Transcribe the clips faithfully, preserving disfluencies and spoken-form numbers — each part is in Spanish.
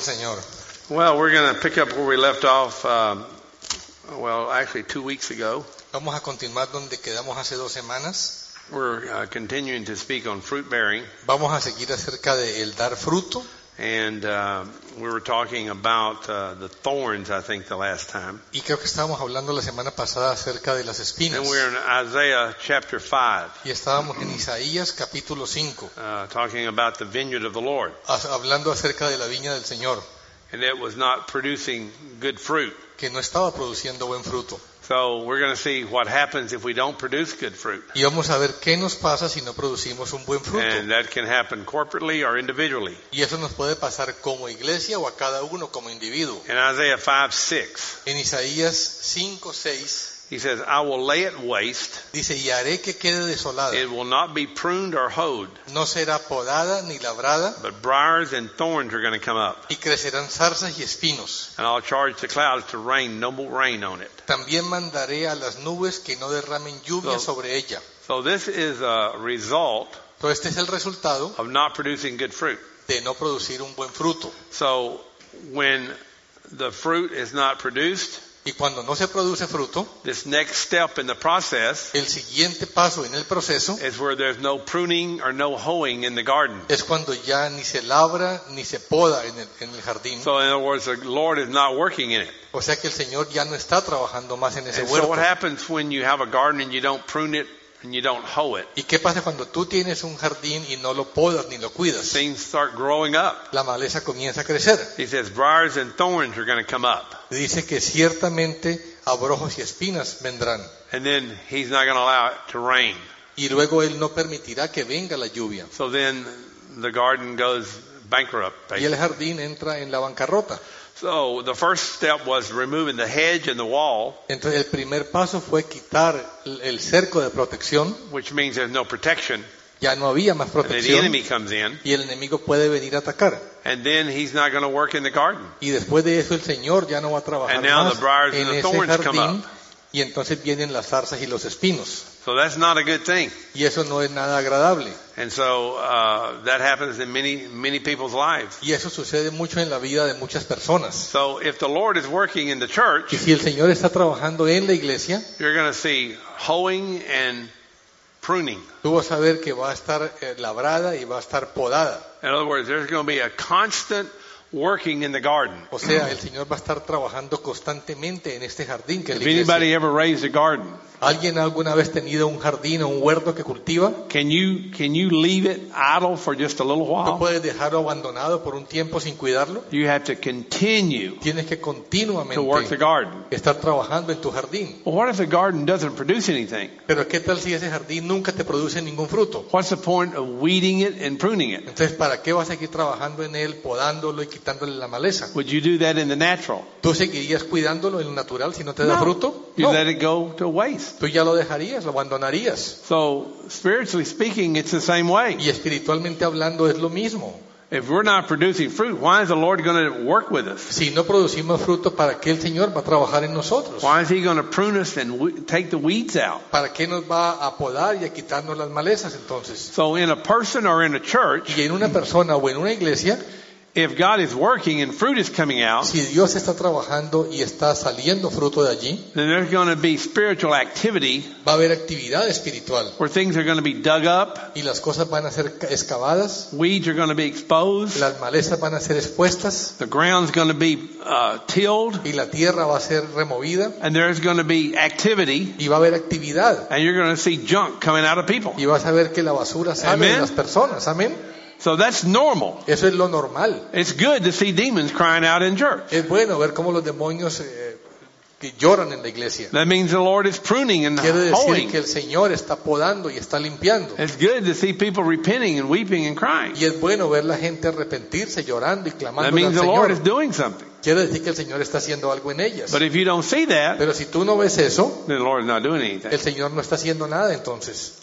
Señor. Well, we're going to pick up where we left off, um, well, actually two weeks ago. Vamos a continuar donde quedamos hace dos semanas. We're uh, continuing to speak on fruit bearing. Vamos a seguir acerca de el dar fruto. And uh, we were talking about uh, the thorns, I think, the last time. Y creo que estábamos hablando la semana pasada acerca de las espinas. And we're in Isaiah chapter five. Y estábamos en Isaías capítulo cinco. Uh, talking about the vineyard of the Lord. Hablando acerca de la viña del Señor. And it was not producing good fruit. Que no estaba produciendo buen fruto. So we're going to see what happens if we don't produce good fruit. Y vamos a ver qué nos pasa si no producimos un buen fruto. And that can happen corporately or individually. Y eso nos puede pasar como iglesia o a cada uno como individuo. In Isaiah five six. En Isaías cinco seis. He says, I will lay it waste. Dice, y haré que quede desolada. It will not be pruned or hoed. No será podada ni labrada. But briars and thorns are going to come up. Y crecerán zarzas y espinos. And I'll charge the clouds to rain no rain on it. También mandaré a las nubes que no derramen lluvia so, sobre ella. So this is a result so este es el resultado of not producing good fruit. De no producir un buen fruto. So when the fruit is not produced, y cuando no se produce fruto, this next step in the process, el siguiente paso en el proceso, is where there's no pruning or no hoeing in the garden. Es cuando ya ni se labra ni se poda en el, en el jardín. So in other words, the Lord is not working in it. O sea que el Señor ya no está trabajando más en ese and huerto. So what happens when you have a garden and you don't prune it and you don't hoe it? ¿Y qué pasa cuando tú tienes un jardín y no lo podas ni lo cuidas? Things start growing up. La maleza comienza a crecer. He says briars and thorns are going to come up. Dice que ciertamente abrojos y espinas vendrán. And then he's not going to allow it to rain. Y luego él no permitirá que venga la lluvia. So then the garden goes bankrupt. Basically. Y el jardín entra en la bancarrota. So the first step was removing the hedge and the wall. Entonces el primer paso fue quitar el cerco de protección. Which means there's no protection. Ya no había más protección. And the enemy comes in. Y el enemigo puede venir a atacar. And then he's not going to work in the garden. Y después de eso el Señor ya no va a trabajar and now más the briars en and the ese thorns jardín. Come up. Y entonces vienen las zarzas y los espinos. So that's not a good thing. Y eso no es nada agradable. And so uh, that happens in many many people's lives. Y eso sucede mucho en la vida de muchas personas. So if the Lord is working in the church, y si el Señor está trabajando en la iglesia, you're going to see hoeing and pruning. Tú vas a ver que va a estar eh, labrada y va a estar podada. In other words, there's going to be a constant working in the garden. O sea, el Señor va a estar trabajando constantemente en este jardín que es la If anybody iglesia. ever raised a garden, ¿Alguien alguna vez tenido un jardín o un huerto que cultiva? can you can you leave it idle for just a little ¿Tú while? puedes dejarlo abandonado por un tiempo sin cuidarlo? You have to continue Tienes que continuamente to work the garden. estar trabajando en tu jardín. Well, what if the garden doesn't produce anything? Pero ¿qué tal si ese jardín nunca te produce ningún fruto? What's the point of weeding it and pruning it? Entonces, ¿para qué vas a seguir trabajando en él, podándolo y quitándole la maleza? Would you do that in the natural? ¿Tú seguirías cuidándolo en lo natural si no te da No. fruto? You No. let it go to waste. Tú ya lo dejarías, lo abandonarías. So, spiritually speaking, it's the same way. Y espiritualmente hablando es lo mismo. If we're not producing fruit, why is the Lord going to work with us? Si no producimos fruto, ¿para qué el Señor va a trabajar en nosotros? Why is He going to prune us and we- take the weeds out? ¿Para qué nos va a podar y a quitarnos las malezas entonces? So, in a person or in a church, Y en una persona o en una iglesia, if God is working and fruit is coming out, si Dios está trabajando y está saliendo fruto de allí, then there's going to be spiritual activity va a haber actividad espiritual. where things are going to be dug up, Y las cosas van a ser excavadas, weeds are going to be exposed, las malezas van a ser expuestas, the ground's going to be uh, tilled, y la tierra va a ser removida, and there's going to be activity, y va a haber actividad. and you're going to see junk coming out of people. Y vas a ver que la basura sale Amen. de las personas. Amén. So that's normal. Eso es lo normal. It's good to see demons crying out in church. Es bueno ver cómo los demonios eh, que lloran en la iglesia. That means the Lord is pruning and Quiere decir hoeing. que el Señor está podando y está limpiando. It's good to see people repenting and weeping and crying. Y es bueno ver la gente arrepentirse, llorando y clamando That means al the Lord is Señor. doing something. Quiere decir que el Señor está haciendo algo en ellas. But if you don't see that, Pero si tú no ves eso, then the Lord is not doing anything. el Señor no está haciendo nada entonces.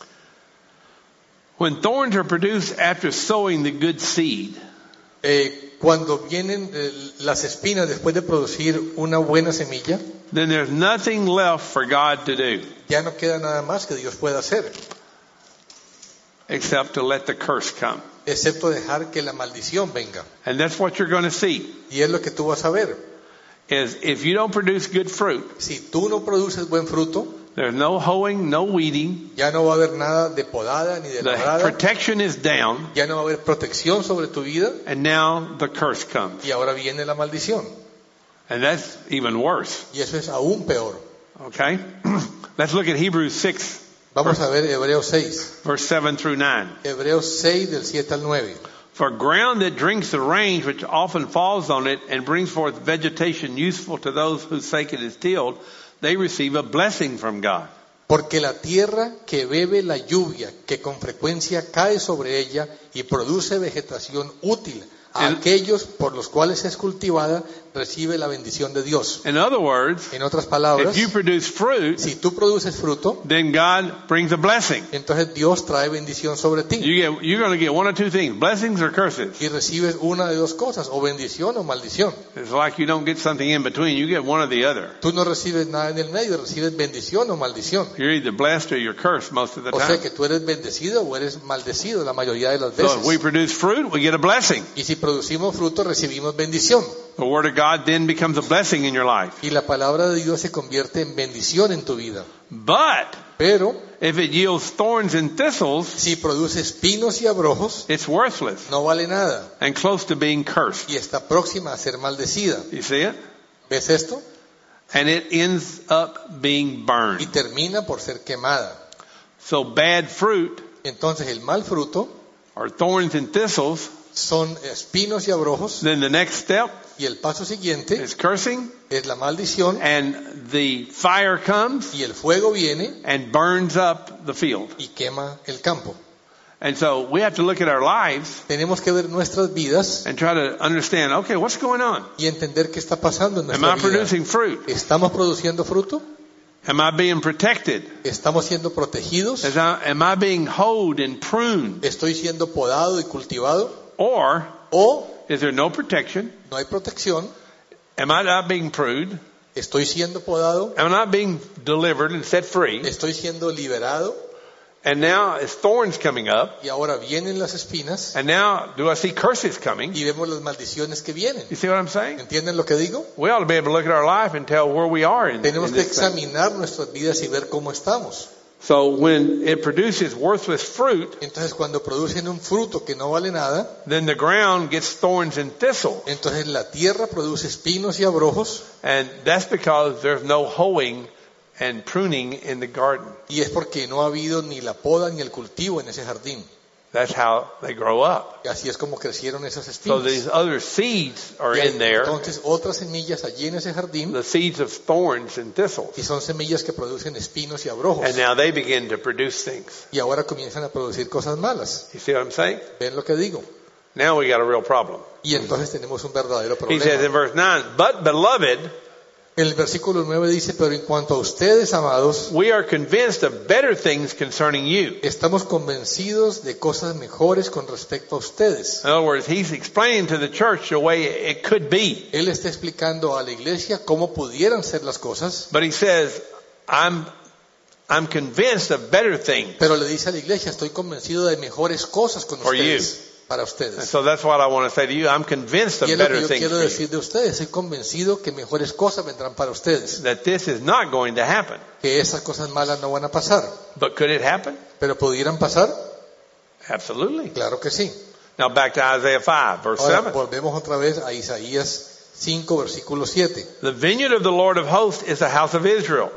When thorns are produced after sowing the good seed, Eh, cuando vienen eh, las espinas después de producir una buena semilla, then there's nothing left for God to do ya no queda nada más que Dios pueda hacer. except to let the curse come. excepto dejar que la maldición venga. And that's what you're going to see. Y es lo que tú vas a ver. Is if you don't produce good fruit, Si tú no produces buen fruto, there's no hoeing, no weeding. ya no va a haber nada de podada ni de The labrada, protection is down, ya no va a haber protección sobre tu vida, and now the curse comes. y ahora viene la maldición. And that's even worse. Y eso es aún peor. Okay? Let's look at Hebrews six, Vamos a ver Hebreos seis. verse seven through nine. Hebreos seis del siete al nueve. For ground that drinks the rain which often falls on it and brings forth vegetation useful to those whose sake it is tilled, they receive a blessing from God. Porque la tierra que bebe la lluvia, que con frecuencia cae sobre ella y produce vegetación útil a El- aquellos por los cuales es cultivada, recibe la bendición de Dios. In other words, En otras palabras, if you produce fruit, si tú produces fruto, then God brings a blessing. entonces Dios trae bendición sobre ti. You get, you're going to get one of two things, blessings or curses. Y recibes una de dos cosas, o bendición o maldición. It's like you don't get something in between, you get one or the other. Tú no recibes nada en el medio, recibes bendición o maldición. You're either blessed or you're cursed most of the O sea time. que tú eres bendecido o eres maldecido la mayoría de las So if we veces. produce fruit, we get a blessing. Y si producimos fruto, recibimos bendición. The Word of God then becomes a blessing in your life. Y la palabra de Dios se convierte en bendición en tu vida. But Pero if it yields thorns and thistles, si produce espinos y abrojos, it's worthless no vale nada. and close to being cursed. Y está próxima a ser maldecida. You see it? ¿Ves esto? And it ends up being Y burned. termina por ser quemada. So bad fruit Entonces el mal fruto or thorns and thistles, son espinos y abrojos. then the next step Y el paso siguiente is cursing, es la maldición. and the fire comes Y el fuego viene and burns up the field. y quema el campo. And so we have to look at our lives Tenemos que ver nuestras vidas and try to understand, okay, what's going on? y entender qué está pasando en Am nuestra I vida. producing fruit? ¿Estamos produciendo fruto? Am I being protected? ¿Estamos siendo protegidos? Is I- Am I being hoed and pruned? ¿Estoy siendo podado y cultivado? Or ¿O is there no protection? no hay protección? Am I not being pruned? ¿Estoy siendo podado? Am I not being delivered and set free? ¿Estoy siendo liberado? And now it's thorns coming up. Y ahora vienen las espinas And now do I see curses coming? y vemos las maldiciones que vienen. You see what I'm saying? ¿Entienden lo que digo? We ought to be able to look at our life and tell where we are in, Tenemos in que this thing. examinar nuestras vidas y ver cómo estamos. So when it produces worthless fruit, Entonces cuando producen un fruto que no vale nada, then the ground gets thorns and thistles. entonces la tierra produce espinos y abrojos, And that's because there's no hoeing and pruning in the garden. y es porque no ha habido ni la poda ni el cultivo en ese jardín. That's how they grow up. Y así es como crecieron esas So espinas. these other seeds are Y hay in there, entonces otras semillas allí en ese jardín, the seeds of thorns and thistles. y son semillas que producen espinos y abrojos. And now they begin to produce things. Y ahora comienzan a producir cosas malas. You see what I'm saying? ¿Ven lo que digo? Now we got a real problem. Y entonces tenemos un verdadero He says in problema. verse nine, but beloved, En el versículo nueve dice, pero en cuanto a ustedes, amados, we are convinced of better things concerning you. estamos convencidos de cosas mejores con respecto a ustedes. In other words, he's explaining to the church the way it could be. Él está explicando a la iglesia cómo pudieran ser las cosas, But he says, I'm, I'm convinced of better things. pero le dice a la iglesia, estoy convencido de mejores cosas con For ustedes, para And ustedes. so that's what I want to say to you. I'm convinced of Y es lo que better yo things quiero for you. decir de ustedes, estoy convencido que mejores cosas vendrán para ustedes, That this is not going to happen. que esas cosas malas no van a pasar, But could it happen? pero pudieran pasar, Absolutely. claro que sí. Now back to Isaiah five, verse Ahora seven. volvemos otra vez a Isaías cinco, versículo siete. The vineyard of the Lord of hosts is the house of Israel.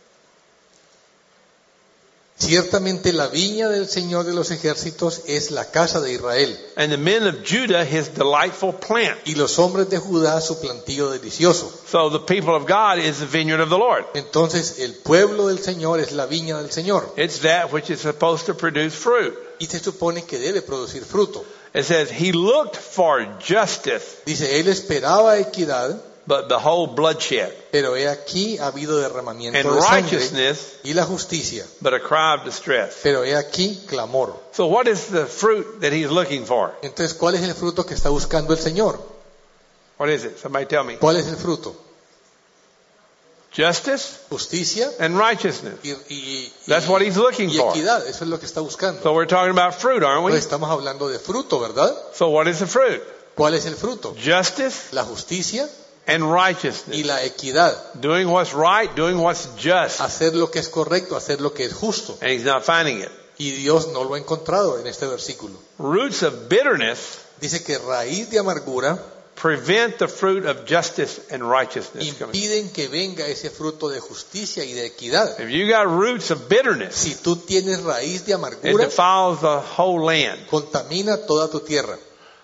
Ciertamente la viña del Señor de los ejércitos es la casa de Israel, And the men of Judah his delightful plant. y los hombres de Judá su plantío delicioso. So the people of God is the vineyard of the Lord. Entonces el pueblo del Señor es la viña del Señor, It's that which is supposed to produce fruit. y se supone que debe producir fruto. It says, he looked for justice, Dice, él esperaba equidad, but behold bloodshed, pero he aquí ha habido derramamiento and de sangre righteousness, y la justicia, but a cry of distress. pero he aquí clamor. So what is the fruit that he's looking for? Entonces, ¿cuál es el fruto que está buscando el Señor? What is it? Somebody tell me. ¿Cuál es el fruto? justice justicia and righteousness. y, y, That's y- what he's looking y for. equidad. Eso es lo que está buscando. So we're talking about fruit, aren't we? Pues estamos hablando de fruto, ¿verdad? So what is the fruit? ¿Cuál es el fruto? Justice La justicia and y righteousness. la equidad. Doing what's right, doing what's just. Hacer lo que es correcto, hacer lo que es justo. And he's not finding it. Y Dios no lo ha encontrado en este versículo. Roots of bitterness Dice que raíz de amargura prevent the fruit of justice and righteousness coming. impiden que venga ese fruto de justicia y de equidad. If you got roots of bitterness, Si tú tienes raíz de it amargura, defiles the whole land. contamina toda tu tierra.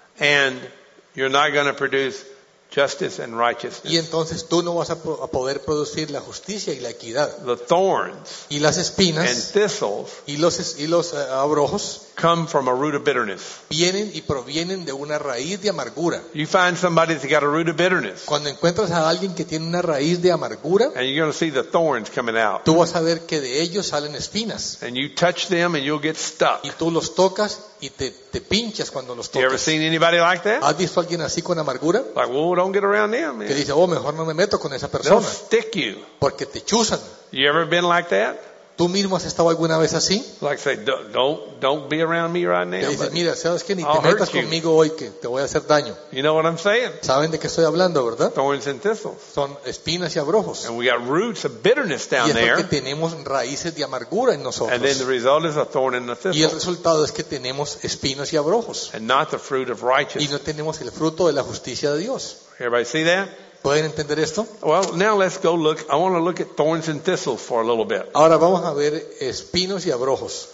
And you're not going to produce justice and Y righteousness. entonces tú no vas a, po- a poder producir la justicia y la equidad. The thorns Y las and espinas thistles y los, es- y los eh, abrojos come from a root of bitterness. vienen y provienen de una raíz de amargura. You find somebody that's got a root of bitterness, Cuando encuentras a alguien que tiene una raíz de amargura, and you're going to see the thorns coming out. tú vas a ver que de ellos salen espinas. And you touch them and you'll get stuck. Y tú los tocas y te, te pinchas cuando los You ever tocas. seen anybody like that? ¿Has visto a alguien así con amargura? Like, well, don't get around them, Que man. dice, oh, mejor no me meto con esa They'll persona, stick you. porque te chuzan. You ever been like that? ¿Tú mismo has estado alguna vez así? Like say, don't don't, don't be around me right Que now. dices, But mira, sabes que ni te I'll metas hurt you. conmigo hoy que te voy a hacer daño. you know what I'm saying? ¿Saben de qué estoy hablando, verdad? Thorns and thistles. Son espinas y abrojos. And we got roots of bitterness Y down es porque there. tenemos raíces de amargura en And then the nosotros. result is a thorn and a Y el thistle. resultado es que tenemos espinos y abrojos. And not the fruit of Y righteousness. no tenemos el fruto de la justicia de Dios. Everybody see that? ¿Pueden entender esto? Well, now let's go look. I want to look at thorns and thistles for a little bit. Ahora vamos a ver espinos y abrojos.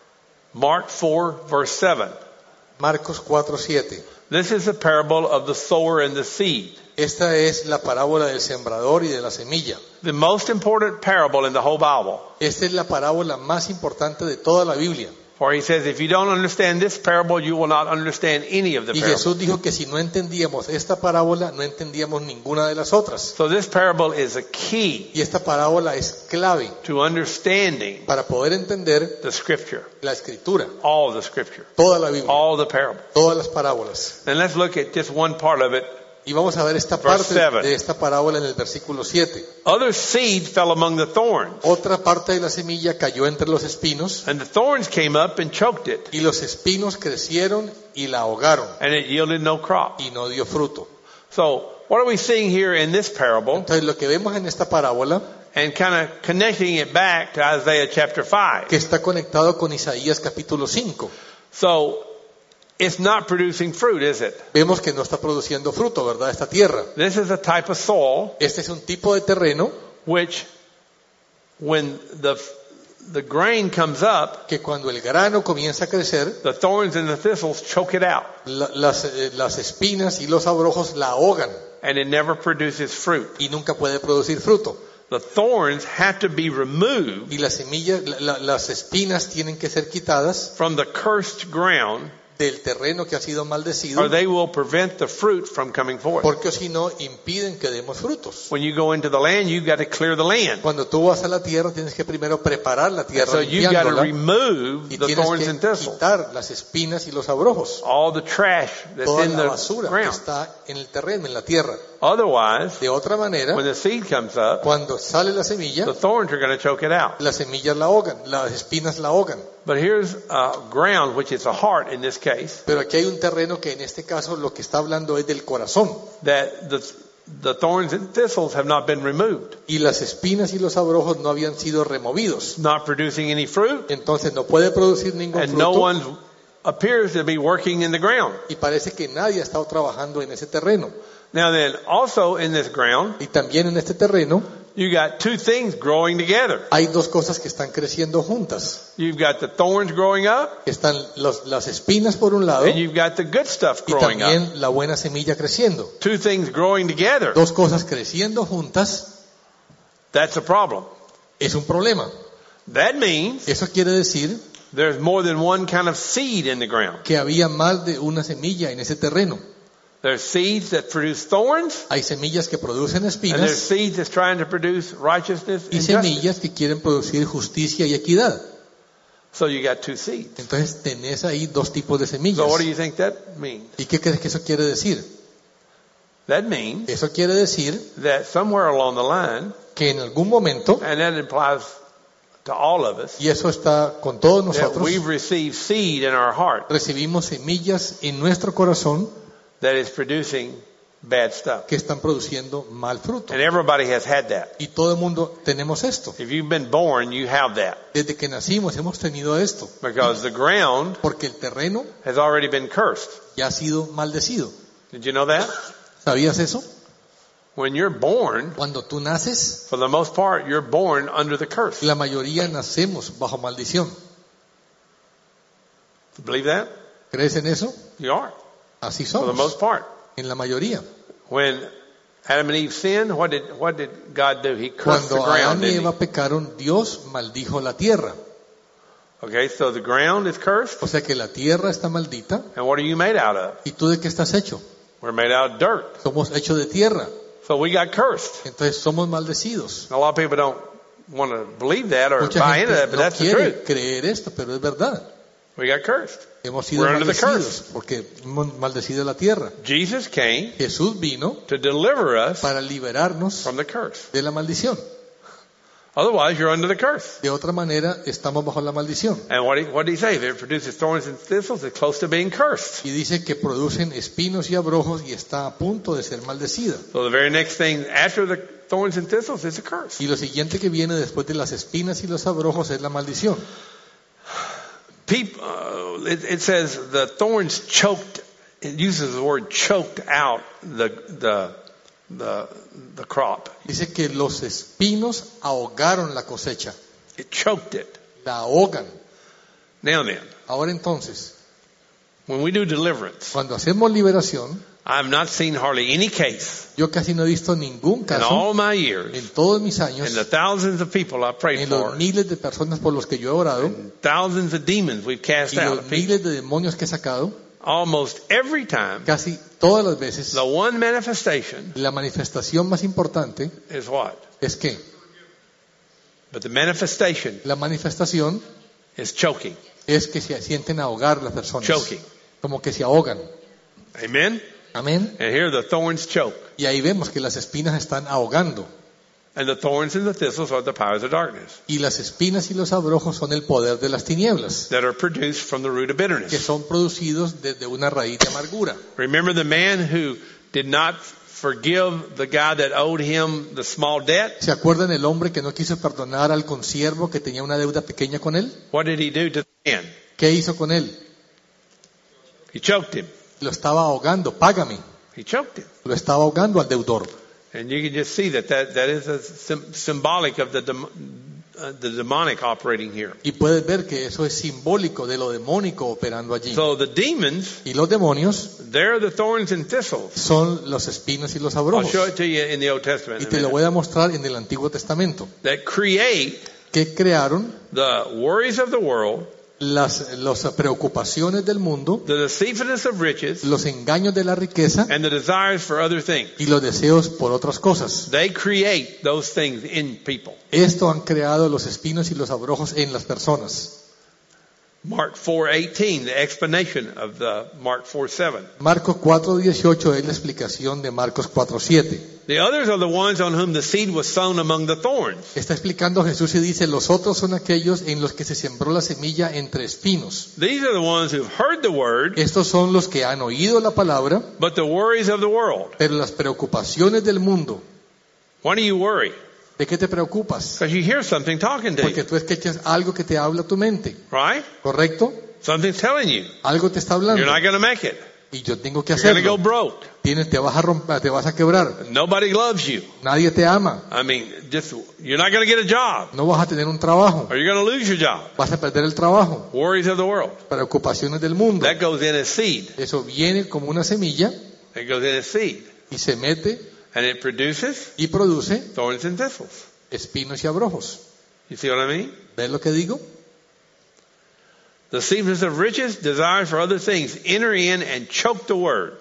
Mark four, verse seven. Marcos cuatro siete. This is a parable of the sower and the seed. Esta es la parábola del sembrador y de la semilla. The most important parable in the whole Bible. Esta es la parábola más importante de toda la Biblia. For he says, if you don't understand this parable, you will not understand any of the Y parables. Jesús dijo que si no entendíamos esta parábola, no entendíamos ninguna de las otras. So this parable is a key Y esta parábola es clave to understanding para poder entender the scripture, la escritura, all of the scripture, toda la Biblia, all the parables. todas las parábolas. And let's look at just one part of it. Y vamos a ver esta Verse parte seven. de esta parábola en el versículo siete. Other seed fell among the thorns, Otra parte de la semilla cayó entre los espinos and the thorns came up and choked it, y los espinos crecieron y la ahogaron and it yielded no crop. y no dio fruto. So what are we seeing here in this parable? Entonces lo que vemos en esta parábola, And kind of connecting it back to Isaiah chapter five. que está conectado con Isaías capítulo cinco. So it's not producing fruit, is it? Vemos que no está produciendo fruto, ¿verdad? Esta tierra. This is a type of soil Este es un tipo de terreno which, when the the grain comes up, que cuando el grano comienza a crecer, the thorns and the thistles choke it out, la- las, eh, las espinas y los abrojos la ahogan and it never produces fruit. y nunca puede producir fruto. The thorns have to be removed Y las semillas, la- la- las espinas tienen que ser quitadas from the cursed ground, del terreno que ha sido maldecido, or they will prevent the fruit from coming forth. porque si no impiden que demos frutos. When you go into the land, you've got to clear the land. Cuando tú vas a la tierra tienes que primero preparar la tierra So you've got to limpiándola, remove y the tienes thorns que and thistles, quitar las espinas y los abrojos, all the trash that's toda in la the basura que ground. está en el terreno, en la tierra. Otherwise, De otra manera, when the seed comes up, cuando sale la semilla, the thorns are going to choke it out. las semillas la ahogan, las espinas la ahogan. But here's uh, ground, which is a heart in this case, Pero aquí hay un terreno que en este caso lo que está hablando es del corazón. that the, the thorns and thistles have not been removed, Y las espinas y los abrojos no habían sido removidos. not producing any fruit, Entonces no puede producir ningún and no fruto. one appears to be working in the ground. Y parece que nadie ha estado trabajando en ese terreno. Now then, also in this ground, Y también en este terreno you got two things growing together. hay dos cosas que están creciendo juntas. You've got the thorns growing up, Están los- las espinas por un lado and you've got the good stuff y growing up. también la buena semilla creciendo. Two things growing together. Dos cosas creciendo juntas That's a problem. es un problema. That means Eso quiere decir there's more than one kind of seed in the ground. que había más de una semilla en ese terreno. There's seeds that produce thorns, Hay semillas que producen and there's espinas seeds that's trying to produce righteousness y and justice. semillas que quieren producir justicia y equidad. So you got two seeds. Entonces tenés ahí dos tipos de semillas. So what do you think that means? ¿Y qué crees que eso quiere decir? That means Eso quiere decir that somewhere along the line, que en algún momento, and that implies to all of us, y eso está con todos that nosotros, we've received seed in our heart recibimos semillas en nuestro corazón that is producing bad stuff. que están produciendo mal fruto. And everybody has had that. Y todo el mundo tenemos esto. If you've been born, you have that. Desde que nacimos hemos tenido esto. Because the ground Porque el terreno has already been cursed. ya ha sido maldecido. Did you know that? ¿Sabías eso? When you're born, Cuando tú naces, for the most part, you're born under the curse. la mayoría nacemos bajo maldición. Believe that? ¿Crees en eso? You are. Así For the somos. most part. En la mayoría. When Adam and Eve sinned, what did what did God do? He cursed the Cuando ground, Adán y didn't Eva pecaron, Dios maldijo la tierra. he? Okay, so the ground is cursed. O sea que la tierra está maldita. And what are you made out of? ¿Y tú de qué estás hecho? We're made out of dirt. Somos hechos de tierra. So we got cursed. Entonces somos maldecidos. A lot of people don't want to believe that or Mucha buy into that, gente but no that's the quiere truth. creer esto, pero es verdad. We got cursed. Hemos sido We're under the maldecidos porque hemos maldecido la tierra. Jesus came Jesús vino to deliver us para liberarnos from the curse. de la maldición. Otherwise, you're under the curse. De otra manera, estamos bajo la maldición. And what did, what did he say? If it produces thorns and thistles, it's close to being cursed. Y dice que producen espinos y abrojos y está a punto de ser maldecida. So the very next thing after the thorns and thistles is a curse. Y lo siguiente que viene después de las espinas y los abrojos es la maldición. People, uh, it, it says the thorns choked. It uses the word choked out the the the the crop. Dice que los espinos ahogaron la cosecha. It choked it. La ahogan. Now then, Ahora entonces, when we do deliverance, cuando hacemos liberación, I've not seen hardly any case yo casi no he visto ningún in caso all my years, en todos mis años, and the thousands of people I've prayed en for, los miles de personas por los que yo he orado and thousands of demons we've cast y out los of people. miles de demonios que he sacado, Almost every time, casi todas las veces, the one manifestation la manifestación más importante is what? es que But the manifestation la manifestación is choking. es que se sienten ahogar las personas, Choking. como que se ahogan. Amen? Amén. And here the thorns choke. Y ahí vemos que las espinas están ahogando. And the thorns and the thistles are the powers of darkness Y las espinas y los abrojos son el poder de las tinieblas, that are produced from the root of que bitterness. son producidos desde una raíz de amargura. Remember the man who did not forgive the guy that owed him the small debt? ¿Se acuerdan el hombre que no quiso perdonar al consiervo que tenía una deuda pequeña con él? What did he do to the man? ¿Qué hizo con él? He choked him. Lo estaba ahogando, págame. He choked him. Lo estaba ahogando al deudor. And you can just see that that, that is a sim- symbolic of the, dem- uh, the demonic operating here. Y puedes ver que eso es simbólico de lo demónico operando allí. So the demons, Y los demonios they're the thorns and thistles. son los espinos y los I'll abrojos. show it to you in the Old Testament. Y in a te lo minute. voy a mostrar en el Antiguo Testamento. That create Que crearon the worries of the world, las, las preocupaciones del mundo, the deceitfulness of riches, los engaños de la riqueza and the desires for other things. y los deseos por otras cosas. They create those things in people. Esto han creado los espinos y los abrojos en las personas. Mark four eighteen, the explanation of the Mark four seven. Marcos cuatro dieciocho es la explicación de Marcos cuatro siete. The others are the ones on whom the seed was sown among the thorns. Está explicando Jesús y dice, los otros son aquellos en los que se sembró la semilla entre espinos. These are the ones who've heard the word, Estos son los que han oído la palabra, but the worries of the world. pero las preocupaciones del mundo. Why do you worry? ¿De qué te preocupas? Because you hear something talking to Porque you, tú escuchas algo que te habla a tu mente, right? ¿correcto? Something's telling you Algo te está hablando you're not going to make it. y yo tengo que You're going to go hacerlo. broke. Tienes, te vas a romper, te vas a quebrar. Nobody loves you. Nadie te ama. I mean, just you're not going to get a job, No vas a tener un trabajo. or you're going to lose your job. Vas a perder el trabajo. Worries of the world. Preocupaciones del mundo. That goes in as seed. Eso viene como una semilla It goes in as seed, y se mete and it produces y produce thorns and thistles. espinos y abrojos. You see what I mean? ¿Ves lo que digo? The deceitfulness of riches, desires for other things, enter in and choke the word.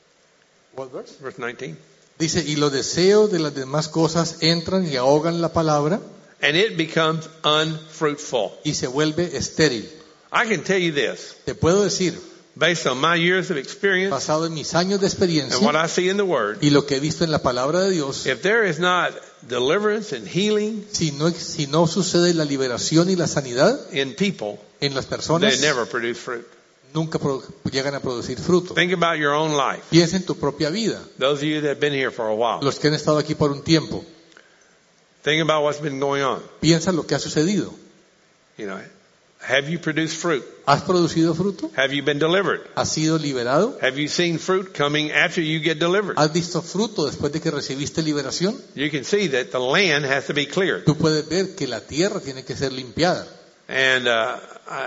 Verse nineteen. Dice, y los deseos de las demás cosas entran y ahogan la palabra And it becomes unfruitful. y se vuelve estéril. I can tell you this. Te puedo decir, based on my years of experience basado en mis años de and what experiencia I see in the Word, y lo que he visto en la palabra de Dios, if there is not deliverance and healing si no, si no sucede la liberación y la sanidad in people, en las they personas, never produce fruit. nunca pro- llegan a producir fruto. Think about your own life. Piensa en tu propia vida, Those of you that have been here for a while, los que han estado aquí por un tiempo. think about what's been going on. Piensa lo que ha sucedido. You know, have you produced fruit? ¿Has producido fruto? Have you been delivered? ¿Has sido liberado? Have you seen fruit coming after you get delivered? ¿Has visto fruto después de que recibiste liberación? You can see that the land has to be cleared. Tú puedes ver que la tierra tiene que ser limpiada. And uh,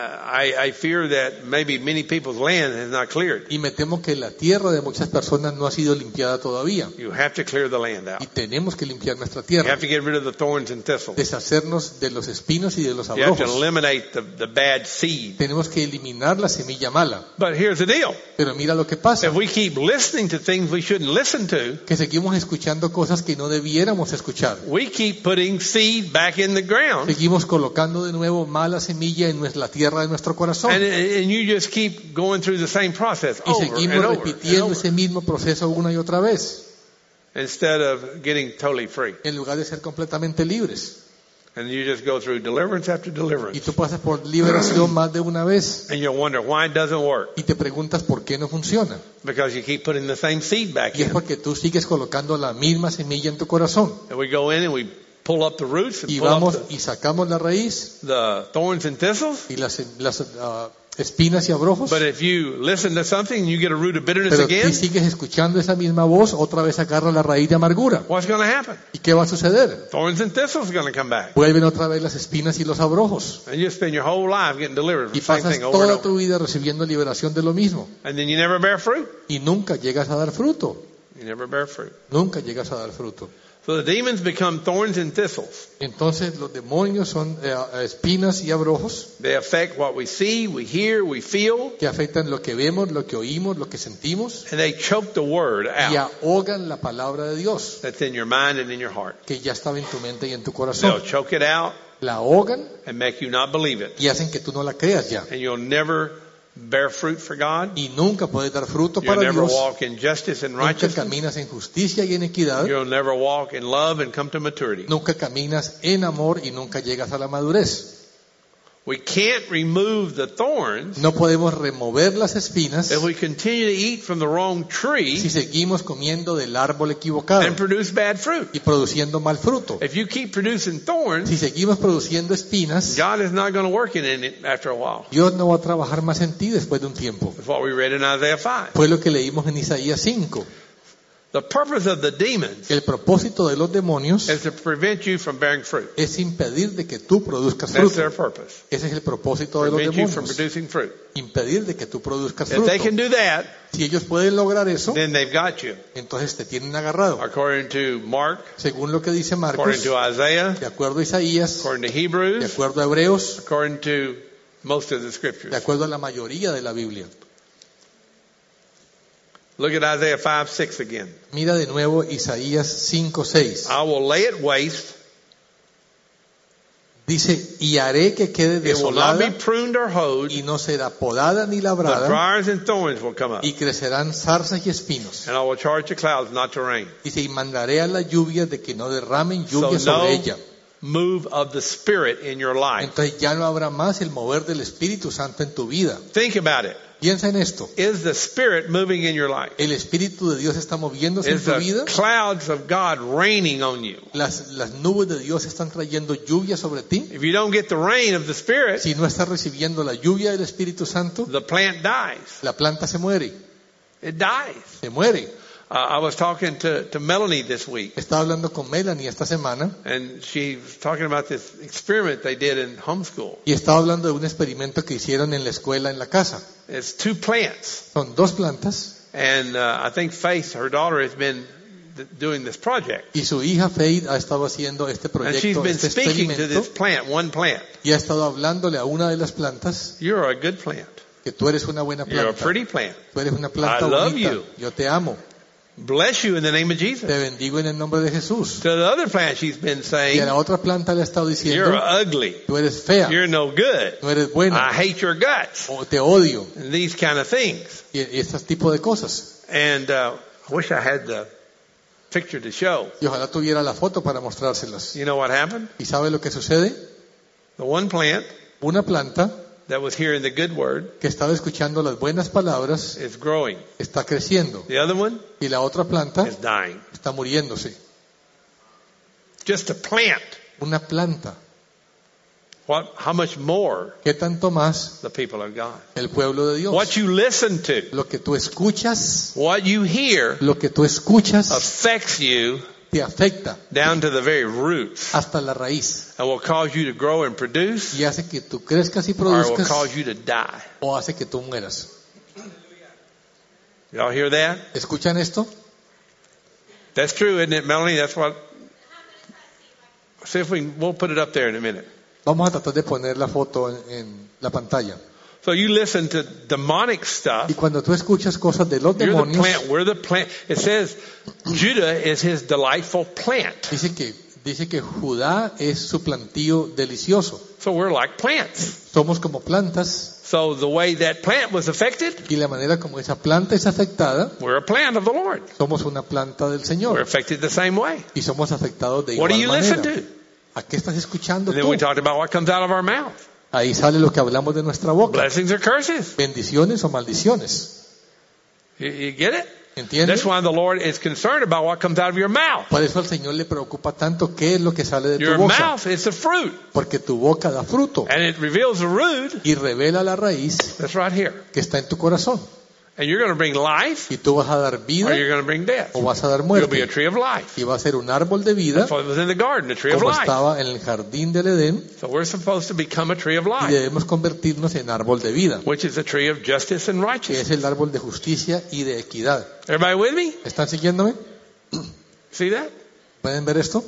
I, I fear that maybe many people's land has not cleared. Y me temo que la tierra de muchas personas no ha sido limpiada todavía. You have to clear the land out. Y tenemos que limpiar nuestra You tierra. have to get rid of the thorns and thistles. Deshacernos de los espinos y de los You have to abrojos. eliminate the, the bad seed. Tenemos que eliminar la semilla mala. But here's the deal. Pero mira lo que pasa. If we keep listening to things we shouldn't listen to, Que seguimos escuchando cosas que no debiéramos escuchar. we keep putting seed back in the ground. Seguimos colocando de nuevo mala semilla en nuestra- la tierra de nuestro corazón. And, and you just keep going through the same process Y over seguimos and over, and repitiendo over ese mismo proceso una y otra vez, instead of getting totally free. en lugar de ser completamente libres. And you just go through deliverance after Y deliverance. tú pasas por liberación más de una vez And you'll wonder why it doesn't work. y te preguntas por qué no funciona. Because you keep putting the same seed back Y es in. porque tú sigues colocando la misma semilla en tu corazón. And we go in and we pull up the roots and Y pull up vamos the, y sacamos la raíz the thorns and thistles. y las, las ah, espinas y abrojos. But if you listen to something and you get a root of bitterness Pero again, si sigues escuchando esa misma voz, otra vez agarra la raíz de amargura. what's going to happen? ¿Y qué va a suceder? Thorns and thistles are going to come back. Vuelven otra vez las espinas y los abrojos. And you spend your whole life getting delivered Y from the same pasas thing over and toda over. tu vida recibiendo liberación de lo mismo. And then you never bear fruit. Y nunca llegas a dar fruto. You never bear fruit. Nunca llegas a dar fruto. So the demons become thorns and thistles. Entonces los demonios son eh, espinas y abrojos They affect what we see, we hear, we feel, que afectan lo que vemos, lo que oímos, lo que sentimos and they choke the word y out ahogan la palabra de Dios that's in your mind and in your heart. que ya estaba en tu mente y en tu They'll corazón. choke it out La ahogan and make you not believe it. y hacen que tú no la creas ya. And you'll never bear fruit for God. Y nunca puedes dar fruto You'll para never Dios. walk in justice and Nunca righteousness. caminas en justicia y en equidad. You'll never walk in love and come to maturity. Nunca caminas en amor y nunca llegas a la madurez. We can't remove the thorns No podemos remover las espinas if we continue to eat from the wrong tree si seguimos comiendo del árbol equivocado and produce bad fruit. y produciendo mal fruto. If you keep producing thorns, Si seguimos produciendo espinas, God is not going to work in it after a while. Dios no va a trabajar más en ti después de un tiempo. That's what we read in Isaiah five. Fue lo que leímos en Isaías cinco. The purpose of the demons El propósito de los demonios is to prevent you from bearing fruit. es impedir de que tú produzcas That's their fruto. purpose. Ese es el propósito de los Prevent you from demonios. producing fruit. Impedir de que tú produzcas If fruto. they can do that, Si ellos pueden lograr eso, then they've got you. entonces te tienen agarrado. According to Mark, Según lo que dice Marcos, according to Isaiah, de acuerdo a Isaías, according to de Hebrews, acuerdo a Hebreos, according to most of the de scriptures. acuerdo a la mayoría de la Biblia. Look at Isaiah five six again. Mira de nuevo Isaías cinco seis. I will lay it waste. Dice, y haré que quede It will not be desolada pruned or hoed. y no será podada ni The labrada briars and thorns will come up. y crecerán zarzas y espinos. And I will charge the clouds not to rain. Dice, y mandaré a la lluvia de que no derramen So lluvia sobre no ella. move of the Spirit in your life. Entonces ya no habrá más el mover del Espíritu Santo en tu vida. Think about it. Piensa en esto. Is the Spirit moving in your life? El Espíritu de Dios está moviéndose en Is tu the vida. clouds of God raining on you? Las, las nubes de Dios están trayendo lluvia sobre ti. If you don't get the rain of the Spirit, Si no estás recibiendo la lluvia del Espíritu Santo, the plant dies. la planta se muere. It dies. Se muere. Uh, I was talking to, to Melanie this week, Estaba hablando con Melanie esta semana and she was talking about this experiment they did in homeschool. y estaba hablando de un experimento que hicieron en la escuela, en la casa. It's two plants, Son dos plantas and uh, I think Faith, her daughter, has been th- doing this project. y su hija Faith ha estado haciendo este And she's proyecto, been este speaking to this experimento plant, one plant. y ha estado hablándole a una de las plantas You're a good plant. que tú eres una buena You're a planta. pretty plant. Tú eres una planta I love bonita. you. Yo te amo. bless you in the name of Jesus. Te bendigo en el nombre de Jesús. To the other plant, she's been Y a saying, la otra planta le ha estado diciendo, you're ugly. tú eres fea, You're no good. no eres buena, I hate your guts. o te odio, And these kind of things. y, y este tipo de cosas. And uh, I wish I had the picture to show. Y ojalá tuviera la foto para mostrárselas. You know what happened? ¿Y sabe lo que sucede? The one plant Una planta that was hearing the good word que estaba escuchando las buenas palabras is growing. está creciendo, The other one y la otra planta is dying. está muriéndose. Just a plant. Una planta. What? How much more ¿Qué tanto más the people of God? el pueblo de Dios? What you listen to, Lo que tú escuchas, what you hear, lo que tú escuchas affects you te afecta down to the very roots, hasta la raíz and will cause you to grow and produce, y hace que tú crezcas y or it will produzcas cause you to die. o hace que tú mueras. Y'all hear that? ¿Escuchan esto? That's true, isn't it, Melanie? That's what. See if we can, we'll put it up there in a minute. Vamos a tratar de poner la foto en, en la pantalla. So you listen to demonic stuff. Y cuando tú escuchas cosas de los You're the demonios, plant. We're the plant. It says Judah is his delightful plant. dice que dice que Judá es su plantío delicioso. So we're like plants. Somos como plantas, So the way that plant was affected, y la manera como esa planta es afectada, we're a plant of the Lord. somos una planta del We're Señor affected the same way. y somos afectados de What do igual you manera. listen to? ¿A qué estás escuchando And then tú? we talked about what comes out of our mouth. Ahí sale lo que hablamos de nuestra boca. Blessings or curses. Bendiciones o maldiciones. You, you get it? ¿Entiendes? That's why the Lord is concerned about what comes out of your mouth. Por eso al Señor le preocupa tanto qué es lo que sale de tu Your boca. mouth is the fruit. Porque tu boca da fruto And it reveals the root y revela la raíz that's right here. que está en tu corazón. And you're going to bring life Y tú vas a dar vida or you're going to bring death. o vas a dar You'll be a muerte. tree of life. Y va a ser un árbol de vida That's what was in the garden, the tree of como life. estaba en el jardín del Edén, So we're supposed to become a tree of y life, debemos convertirnos en árbol de vida, which is a tree of justice and que righteousness. es el árbol de justicia y de equidad. Everybody with me? ¿Están siguiéndome? See that? ¿Pueden ver esto?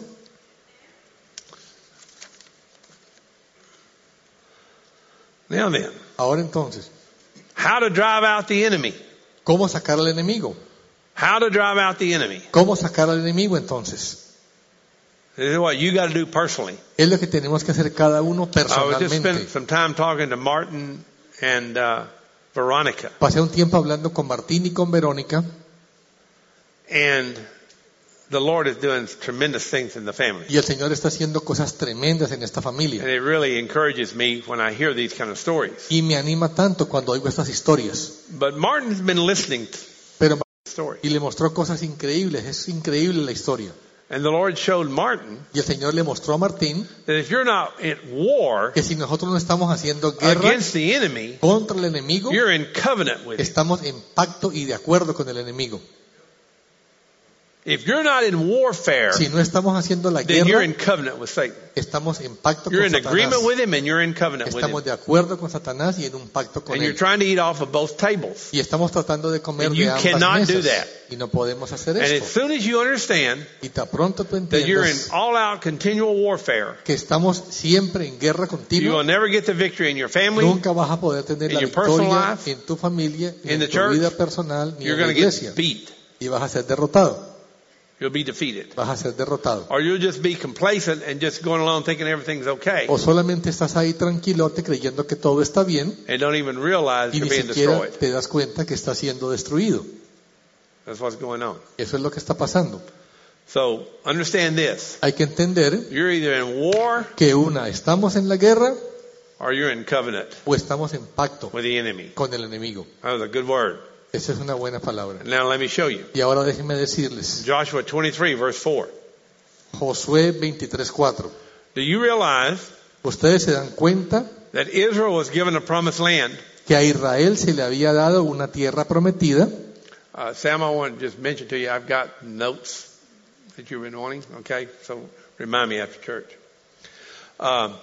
Now then, Ahora entonces, how to drive out the enemy. ¿cómo sacar al enemigo? How to drive out the enemy. ¿Cómo sacar al enemigo entonces? This is what you got to do personally. Es lo que tenemos que hacer cada uno I was just spending personalmente. some time talking to Martin and uh, Veronica, Pasé un tiempo hablando con Martín y con Verónica, and the Lord is doing tremendous things in the family. y el Señor está haciendo cosas tremendas en esta And familia. it really encourages me when I hear these kind of stories. Y me anima tanto cuando oigo estas historias. But Martin's been listening to Pero the story. y le mostró cosas increíbles, es increíble la historia. And the Lord showed Martin Y el Señor le mostró a Martín that if you're not at war que si nosotros no estamos haciendo guerra against the enemy, contra el enemigo, you're in covenant with him. estamos en pacto y de acuerdo con el enemigo. If you're not in warfare, Si no estamos haciendo la then you're guerra, in covenant with Satan. estamos en pacto You're con in agreement Satanás. with him and you're in covenant with him. Estamos de acuerdo con Satanás y en un pacto con And you're él. trying to eat off of both tables. Y estamos tratando de comer And de you ambas cannot do mesas. that. Y no podemos hacer And as esto. soon as you understand Y tan pronto tú that you're in entiendas all-out continual warfare, que estamos siempre en guerra you will continua, never get the victory in your family. nunca vas a poder tener in la your personal victoria life, en tu familia, ni in en the tu church. vida personal, ni You're en la going to iglesia. get beat. Y vas a ser derrotado. You'll be defeated. Vas a ser derrotado. Or you'll just be complacent and just going along thinking everything's okay. O solamente estás ahí tranquilote creyendo que todo está bien And don't even realize y you're ni being siquiera destroyed. te das cuenta que está siendo destruido. That's what's going on. Eso es lo que está pasando. So understand this. Hay que entender You're either in war que una, estamos en la guerra or you're in covenant o estamos en pacto with the enemy. con el enemigo. That was a good word. Esa es una buena palabra. Now let me show you. Y ahora déjenme decirles, Joshua twenty-three verse four. Josué veintitrés cuatro. Do you realize Ustedes se dan cuenta that Israel was given a promised land? que a Israel se le había dado una tierra prometida. Uh, Sam, I want to just mention to you, I've got notes that you've been wanting. Okay, so remind me after church. Um,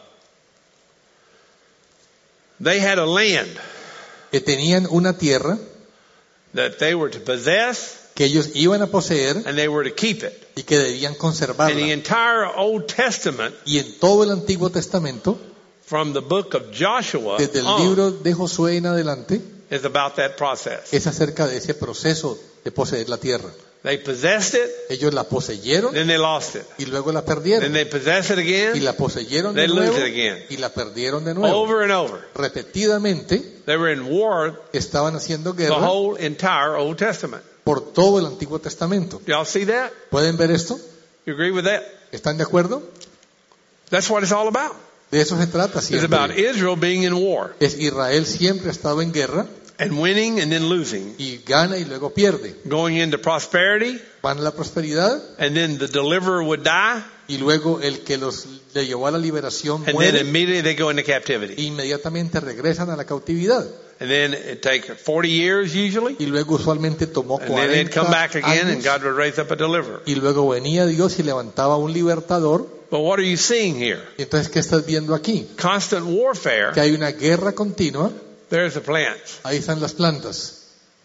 they had a land Que tenían una tierra that they were to possess que ellos iban a poseer and they were to keep it. y que debían And the conservarla. entire Old Testament, Y en todo el Antiguo Testamento, from the book of Joshua desde el on, libro de Josué en adelante, is about that process. es acerca de ese proceso de poseer la tierra. They possessed it, Ellos la poseyeron then they lost it. y luego la Then perdieron. they possess it Y again, la poseyeron they de lose nuevo it again. y la perdieron de nuevo. Over and over. Repetidamente They were in war estaban haciendo the guerra whole entire Old Testament. por todo el Antiguo Testamento. Y'all see that? ¿Pueden ver esto? You agree with that? ¿Están de acuerdo? That's what it's all about. De eso se trata It's about siempre. Israel being in war Es Israel siempre ha estado en guerra and winning and then losing, y gana y luego pierde. going into prosperity, Van a la prosperidad and then the deliverer would die, y luego el que los le llevó a la liberación and then muere immediately they go into e captivity. inmediatamente regresan a la cautividad. And then it take forty years usually, Y luego usualmente tomó and then they'd come back cuarenta again and años God would raise up a deliverer. y luego venía Dios y levantaba un libertador. But what are you seeing here? Entonces, ¿qué estás viendo aquí? Constant warfare. Que hay una guerra continua. There's the plants. Ahí están las plantas.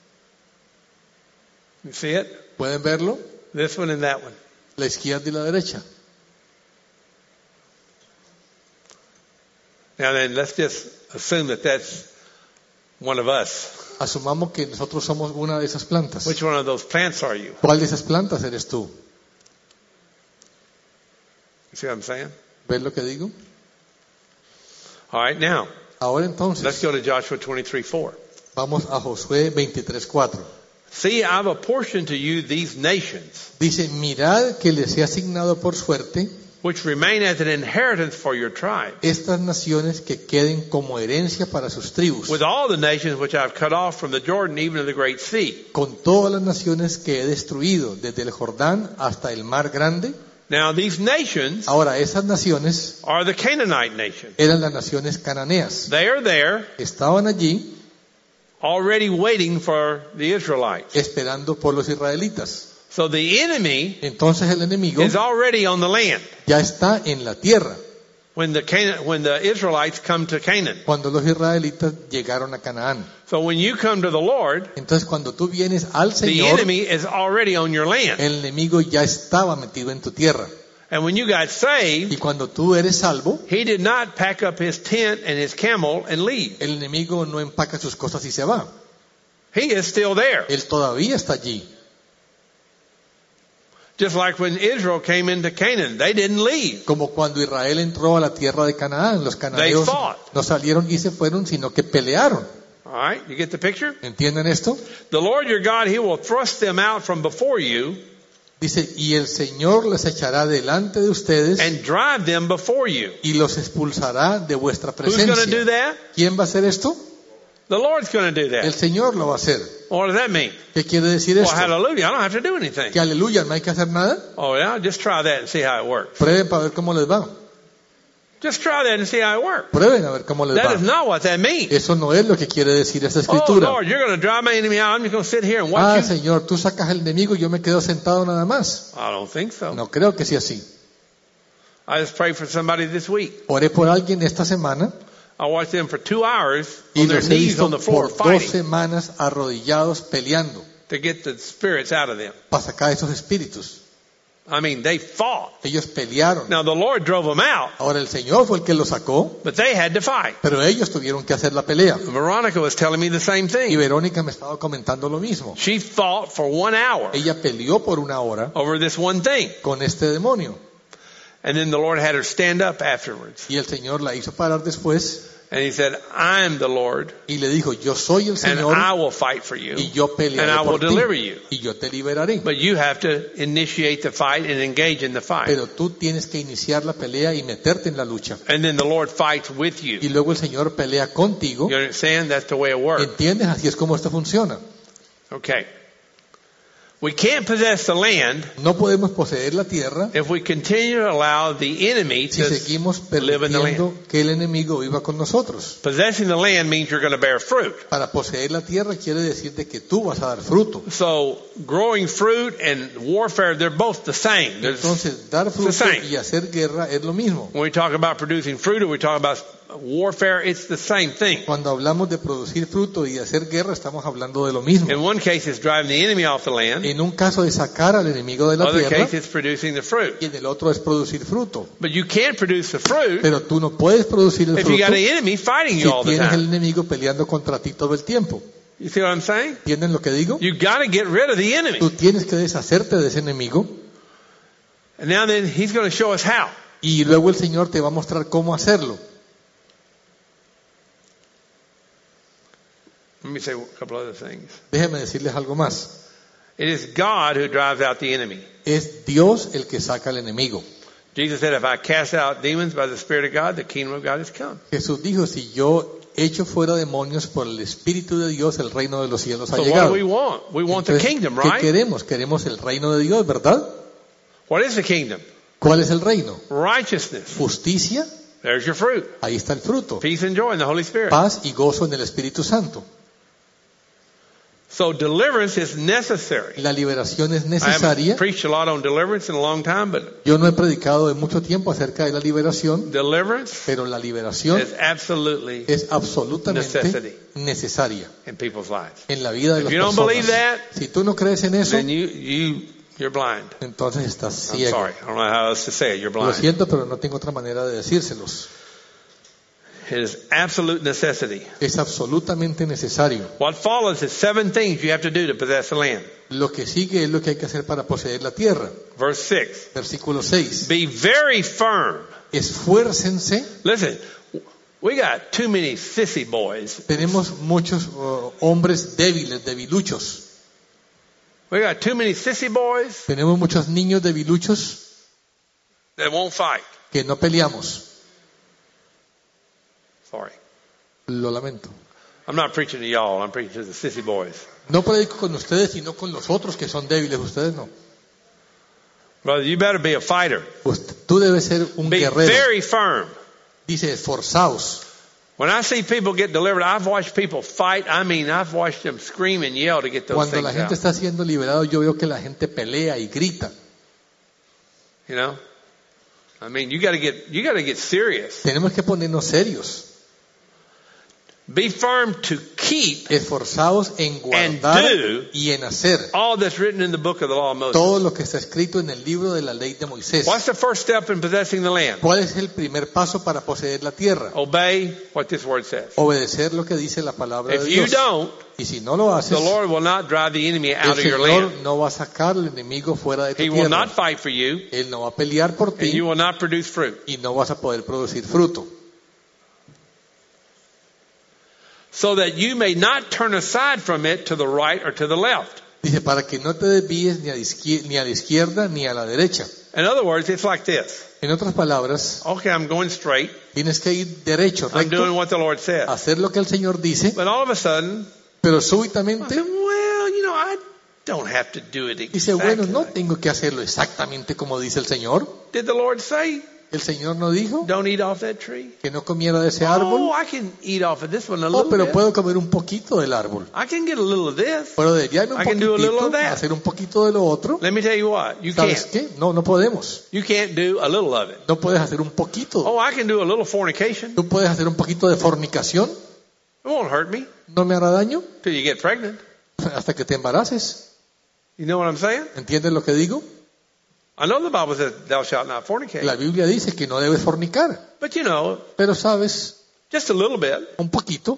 You see it? ¿Pueden verlo? This one and that one. La izquierda y la derecha. Now then, let's just assume that that's one of us. Asumamos que nosotros somos una de esas plantas. Which one of those plants are you? ¿Cuál de esas plantas eres tú? You see what I'm saying? ¿Ves lo que digo? All right, now, Ahora let's entonces, go to Joshua twenty-three four. vamos a Josué veintitrés cuatro. See, I've apportioned to you these nations, Dice, mirad que les he asignado por suerte which remain as an inheritance for your tribe, estas naciones que queden como herencia para sus tribus, with all the nations which I've cut off from the Jordan even to the great sea. con todas las naciones que he destruido, desde el Jordán hasta el mar grande. Now, these nations Ahora, esas naciones are the Canaanite nation. eran las naciones cananeas. They are there, Estaban allí already waiting for the Israelites. esperando por los israelitas. So the enemy Entonces el enemigo is already on the land ya está en la tierra when the Cana- when the Israelites come to Canaan. cuando los israelitas llegaron a Canaán. So when you come to the Lord, Entonces cuando tú vienes al the Señor, enemy is already on your land. el enemigo ya estaba metido en tu tierra. And when you got Y saved, cuando tú eres salvo, he did not pack up his tent and his camel and leave. el enemigo no empaca sus cosas y se va. He is still there. Él todavía está allí. Just like when Israel came into Canaan, they didn't leave. Como cuando Israel entró a la tierra de Canaán, los cananeos They fought. no salieron y se fueron, sino que pelearon. All right, you get the picture? ¿Entienden esto? The Lord your God, he will thrust them out from before you Dice, y el Señor les echará delante de ustedes and drive them before you. y los expulsará de vuestra Who's going to do presencia. that? ¿Quién va a hacer esto? The Lord's going to do El that. Señor lo va a hacer. What does that mean? ¿Qué quiere decir Well, esto? hallelujah, I don't have to do anything. Que aleluya, no hay que hacer nada. Oh yeah, just try that and see how it works. Prueben para ver cómo les va. Just try that and see how it works. Prueben a ver cómo les That is va. not what that means. Eso no es lo que quiere decir esta Oh escritura. Lord, you're going to drive my enemy out. I'm just going to sit here and Ah, watch you. Señor, tú sacas al enemigo y yo me quedo sentado nada más. I don't think so. No creo que sea así. I just prayed for somebody this week. Oré por alguien esta semana I watched them for two hours y on their los he knees visto on the floor por dos fighting semanas arrodillados peleando to get the spirits out of them. para sacar esos espíritus. I mean, they fought. Ellos pelearon. Now the Lord drove them out, Ahora el Señor fue el que los sacó, but they had to fight. pero ellos tuvieron que hacer la pelea. Veronica was telling me the same Y thing. Verónica me estaba comentando lo mismo. She fought for one hour Ella peleó por una hora over this one thing. con este demonio. And then the Lord had her stand up afterwards. Y el Señor la hizo parar después And he said, I'm the Lord, y le dijo, yo soy el and Señor I will fight for you, y yo and pelearé I will por deliver ti you. y yo te liberaré. But you have to initiate the fight and engage in the fight. Pero tú tienes que iniciar la pelea y meterte en la lucha. And then the Lord fights with you. Y luego el Señor pelea contigo. You understand? That's the way it works. ¿Entiendes? Así es como esto funciona. Okay. We can't possess the land No podemos poseer la tierra if we continue to allow the enemy si to seguimos live in the land. permitiendo que el enemigo viva con nosotros. Possessing the land means you're going to bear fruit. Para poseer la tierra quiere decir de que tú vas a dar fruto. So growing fruit and warfare, they're both the same. There's- Entonces, dar fruto same. y hacer guerra es lo mismo. when we talk about producing fruit or we talk about warfare, it's the same thing. Cuando hablamos de producir fruto y de hacer guerra, estamos hablando de lo mismo. In one case, it's driving the enemy off the land. En un caso de sacar al enemigo de la Other tierra case, it's producing the fruit. y en el otro es producir fruto. But you can't produce the fruit Pero tú no puedes producir el if you got fruto an enemy fighting si you all the tienes el time. enemigo peleando contra ti todo el tiempo. You see what I'm saying? ¿Entienden lo que digo? You got to get rid of the enemy. Tú tienes que deshacerte de ese enemigo And now then he's going to show us how. y luego el Señor te va a mostrar cómo hacerlo. Let me say a couple other things. Déjenme decirles algo más. It is God who drives out the enemy. Es Dios el que saca al enemigo. Jesus said, if I cast out demons by the Spirit of God, the kingdom of God has come. Jesús dijo, si yo echo fuera demonios por el Espíritu de Dios, el reino de los cielos ha So what llegado. do we want? We want the Entonces, kingdom, ¿qué right? queremos? Queremos el reino de Dios, ¿verdad? What is the kingdom? ¿Cuál es el reino? Righteousness. Justicia, There's your fruit. ahí está el fruto. Peace and joy in the Holy Spirit. Paz y gozo en el Espíritu Santo. So deliverance is necessary. La liberación es I necesaria. haven't preached a lot on deliverance in a long time, but Yo no he predicado en mucho tiempo acerca de la liberación, deliverance pero la liberación is absolutely es absolutamente necessity necesaria in people's lives. en la vida de If las you don't believe personas. that, Si tú no crees en eso, then you you you're blind. entonces estás I'm ciego. sorry. I don't know how else to say it. You're Lo blind. siento, pero no tengo otra manera de decírselos. It is absolute necessity. Es absolutamente necesario. What follows is seven things you have to do to possess the land. Lo que sigue es lo que hay que hacer para poseer la tierra. Verse six. Versículo seis. Be very firm. Esfuércense. Listen, we got too many sissy boys. Tenemos muchos uh, hombres débiles, debiluchos. We got too many sissy boys Tenemos muchos niños debiluchos that won't fight. que no peleamos. Sorry. Lo lamento. I'm not preaching to y'all. I'm preaching to the sissy boys. No predico con ustedes, sino con los otros que son débiles. Ustedes no. Brother, you better be a fighter. Usted- tú debes ser un Be guerrero. very firm. Dice, esforzaos. When I see people get delivered, I've watched people fight. I mean, I've watched them scream and yell to get those Cuando things la gente out. está siendo liberada, yo veo que la gente pelea y grita. You know? I mean, you got to get you got to get serious. Tenemos que ponernos serios. Be firm to keep Esforzaos en And guardar do y en hacer all that's written in the book of the law of Moses. todo lo que está escrito en el libro de la ley de Moisés. What's the first step in possessing the land? ¿Cuál es el primer paso para poseer la tierra? Obey what this word says. Obedecer lo que dice la palabra de If you Dios. don't, Y si no lo haces, the Lord will not drive the enemy el out of your Señor land. no va a sacar al enemigo fuera de tu He will tierra. not fight for you, Él no va a pelear por and ti you will not produce fruit. y no vas a poder producir fruto. So that you may not turn aside from it to the right or to the left. Dice, para que no te desvíes ni a, izquier- ni a la izquierda ni a la derecha. In other words, it's like this. En otras palabras, Okay, I'm going straight. tienes que ir derecho, I'm doing recto, what the Lord said. hacer lo que el Señor dice, But all of a sudden, pero I súbitamente said, well, you know, I don't have to do it dice, bueno, exactly. no tengo que hacerlo exactamente como dice el Señor. Did the Lord say, El Señor no dijo don't eat off that tree? que no comiera de ese Oh, árbol. I can eat off of this one a Oh, little pero bit. puedo comer un poquito del árbol. I can get a little of this. Puedo desviarme un I can do a little poquitito, of that. hacer un poquito de lo otro. Let me tell you what, you ¿Sabes can't. qué? No, no podemos. You can't do a little of it. No puedes hacer un poquito. Oh, I can do a little fornication. Tú puedes hacer un poquito de fornicación. It won't hurt me No me hará daño till you get pregnant. hasta que te embaraces. You know what I'm saying? ¿Entiendes lo que digo? I know the Bible says thou shalt not fornicate. La Biblia dice que no debes fornicar. But you know, Pero sabes, just a little bit. un poquito,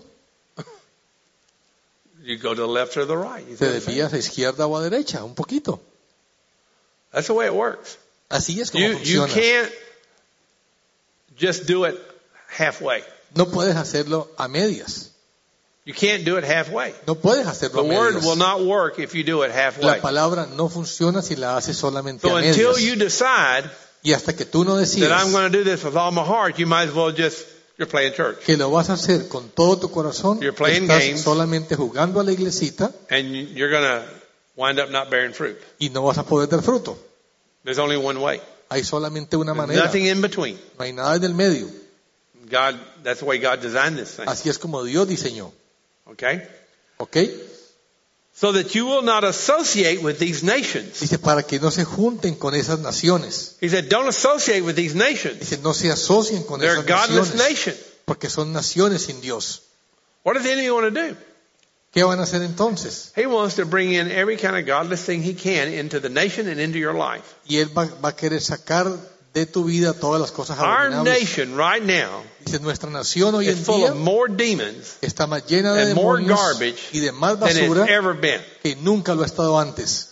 You go to the left or the right. You see te what I'm saying? desvías a izquierda o a derecha, un poquito. That's the way it works. Así es como You, you funciona. can't just do it halfway. No puedes hacerlo a medias. You can't do it halfway. No puedes hacerlo The a word medias. will not work if you do it halfway. La palabra no funciona si la haces solamente So a until medias. you decide Y hasta que tú no that decidas I'm going to do this with all my heart, you might as well just, you're playing church. que lo vas a hacer con todo tu corazón, You're playing estás games. solamente jugando a la iglesita And you're going to wind up not bearing fruit. y no vas a poder dar fruto. There's only one way. Hay solamente una There's manera. nothing in between. No hay nada en el medio. God, that's the way God designed this thing. Así es como Dios diseñó. Okay? ¿Ok? So that you will not associate with these nations. Dice, para que no se junten con esas naciones. He said, don't associate with these nations. Dice, no se asocien con They're a esas godless naciones. nation. Porque son naciones sin Dios. What does the enemy want to do? ¿Qué van a hacer entonces? He wants to bring in every kind of godless thing he can into the nation and into your life. Y Él va, va a querer sacar de tu vida todas las cosas Our abominables. nation right now Dice, nuestra nación hoy is en full día of more demons está más llena de and more demonios garbage y de más than it's basura ever been. que nunca lo ha estado antes.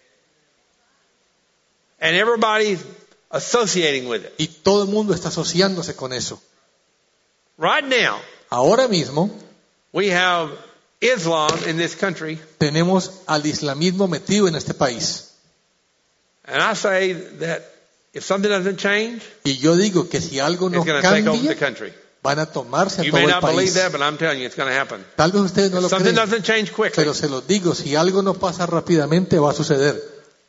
And everybody's associating with it. Y todo el mundo está asociándose con eso. Right now, Ahora mismo we have Islam in this country, tenemos al islamismo metido en este país. and I say that if something doesn't change, Y yo digo que si algo no it's going to take over the cambia, country. van a tomarse a You todo may el not believe país. that, but I'm telling you, it's going to happen. Tal vez ustedes no If lo something creen, doesn't change quickly, pero se los digo, si algo no pasa rápidamente, va a suceder.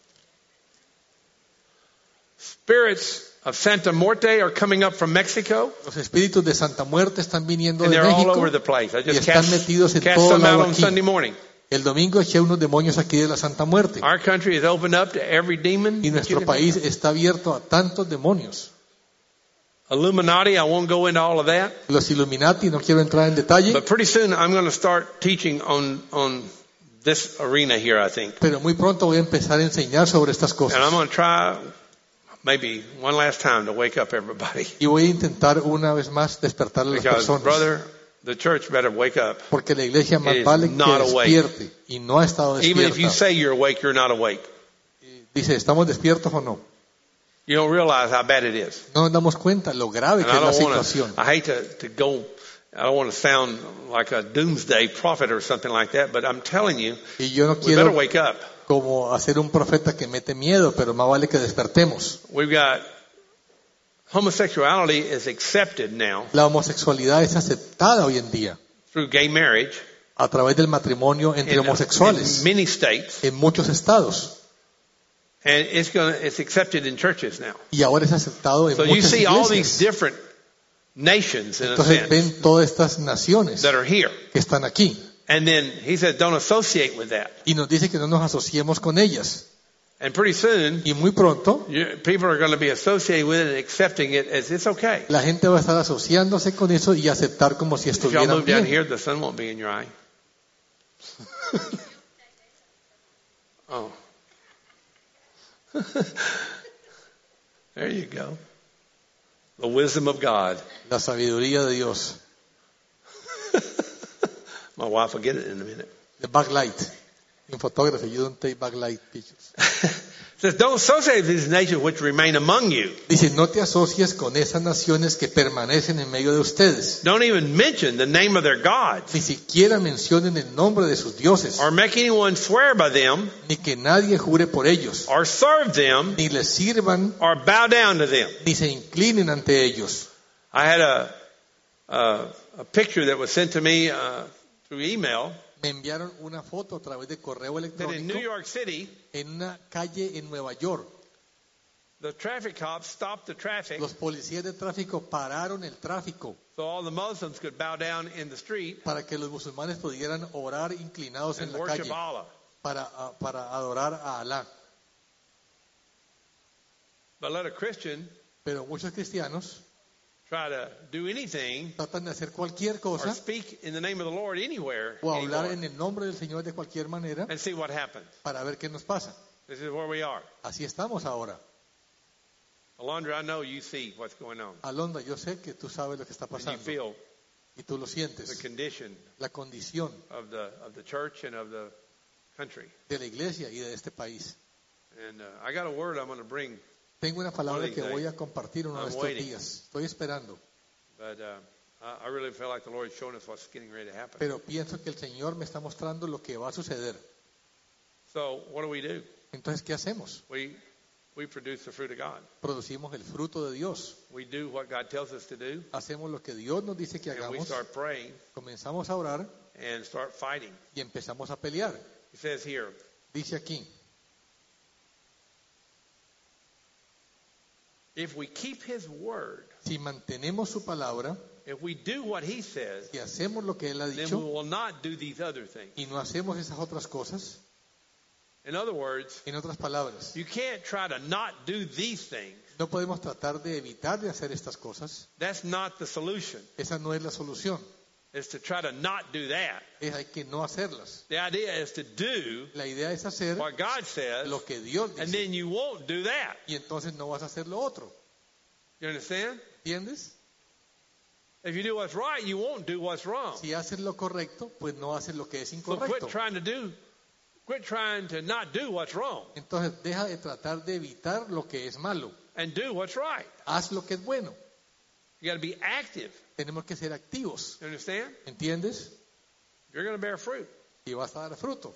spirits of Santa Muerte are coming up from Mexico, Los espíritus de Santa Muerte están viniendo and de they're all México. over the place. I y just están cast, metidos en cast todo some lado out on aquí. Sunday morning. El domingo eché unos demonios aquí de la Santa Muerte. Our country is opened up to every demon. Y that you nuestro can país think of. está abierto a tantos demonios. Illuminati, I won't go into all of that. Los Illuminati, no quiero entrar en detalle, But pretty soon I'm going to start teaching on, on this arena here, I think. pero muy pronto voy a empezar a enseñar sobre estas And I'm cosas. going to try maybe one last time to wake up everybody. Y voy a intentar una vez más despertar a las Because, personas. brother, the church better wake up. Porque la iglesia más It is vale que not awake. despierte. Y no ha estado Even if you despierta. say you're awake, you're not awake. Dice, ¿estamos despiertos o no? You don't realize how bad it is. No nos damos cuenta lo grave And que I es la don't want situación. to, I hate to, to go, I don't want to sound like a doomsday prophet or something like that, but I'm telling you, Y yo no we better quiero wake up. como hacer un profeta que mete miedo, pero más vale que despertemos. We've got, homosexuality is accepted now La homosexualidad es aceptada hoy en día through gay marriage a través del matrimonio entre in, homosexuales in many states, en muchos estados. and it's going to, it's accepted in churches now. Y ahora es aceptado en So you muchas see all these iglesias. different nations in a Entonces sense ven todas estas naciones that are here. que están aquí. And then he said, don't associate with that. Y nos dice que no nos asociemos con ellas. And pretty soon, Y muy pronto you, people are going to be associated with it and accepting it as it's okay. la gente va a estar asociándose con eso y aceptar como si If y'all estuvieran move down bien. here, the sun won't be in your eye. Oh. There you go. The wisdom of God. La sabiduría de Dios. My wife will get it in a minute. The backlight. In photography, you don't take backlight pictures. It says, don't associate with these nations which remain among you. Dice, no te asocies con esas naciones que permanecen en medio de ustedes. Don't even mention the name of their gods, Ni siquiera mencionen el nombre de sus dioses. or make anyone swear by them, Ni que nadie jure por ellos. or serve them, Ni les sirvan, or bow down to them. ni se inclinen ante ellos. I had a, a, a picture that was sent to me uh, through email Me enviaron una foto a través de correo that in New electrónico York City, en una calle en Nueva York. the traffic cops stopped the traffic Los policías de tráfico pararon el tráfico so all the Muslims could bow down in the street para que los musulmanes pudieran orar inclinados en and la worship calle Allah. para, a- para adorar a Alá. But let a Christian Pero muchos cristianos try to do anything tratan de hacer cualquier or cosa speak in the name of the Lord anywhere o hablar anymore, en el nombre del Señor de cualquier manera and see what happens. para ver qué nos pasa. This is where we are. Así estamos ahora. Alondra, I know you see what's going on. Alondra, yo sé que tú sabes lo que está And you pasando feel y tú lo the sientes. condition La condición of the of the church and of the country. de la iglesia y de este país. And uh, I got a word I'm going to bring, Tengo una palabra One of que these voy days. a compartir uno de I'm estos waiting. días. Estoy esperando. but uh, I I really feel like the Lord is showing us what's getting ready to happen. Pero pienso que el Señor me está mostrando lo que va a suceder. So what do we do? Entonces, ¿qué hacemos? We we produce the fruit of God. Producimos el fruto de Dios. We do what God tells us to do, Hacemos lo que Dios nos dice que and we hagamos. start praying Comenzamos a orar and start fighting. y empezamos a pelear. He says here, Dice aquí, if we keep His word, si mantenemos su palabra if we do what He says, y hacemos lo que Él ha then we dicho will not do these other things. y no hacemos esas otras cosas, In other words, en otras palabras, you can't try to not do these things. no podemos tratar de evitar de hacer estas cosas. That's not the solution. Esa no es la solución. It's to try to not do that. Es hay que no hacerlas. The idea is to do La idea es hacer what God says, lo que Dios and dice then you won't do that. y entonces no vas a hacer lo otro. You understand? ¿Entiendes? If you do what's right, you won't do what's wrong. Si haces lo correcto, pues no haces lo que es So incorrecto. quit trying to do, quit trying to not do what's wrong Entonces deja de tratar de evitar lo que es malo. and do what's right. Haz lo que es bueno. You got to be active. Tenemos que ser activos. You understand? ¿Entiendes? You're going to bear fruit. Y vas a dar fruto.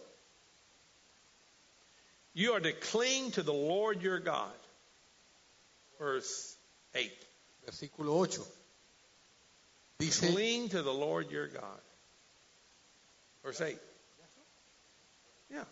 You are to cling to the Lord your God. Verse eight. Versículo ocho. Dice, Cling to the Lord your God. Verse eight. Yeah.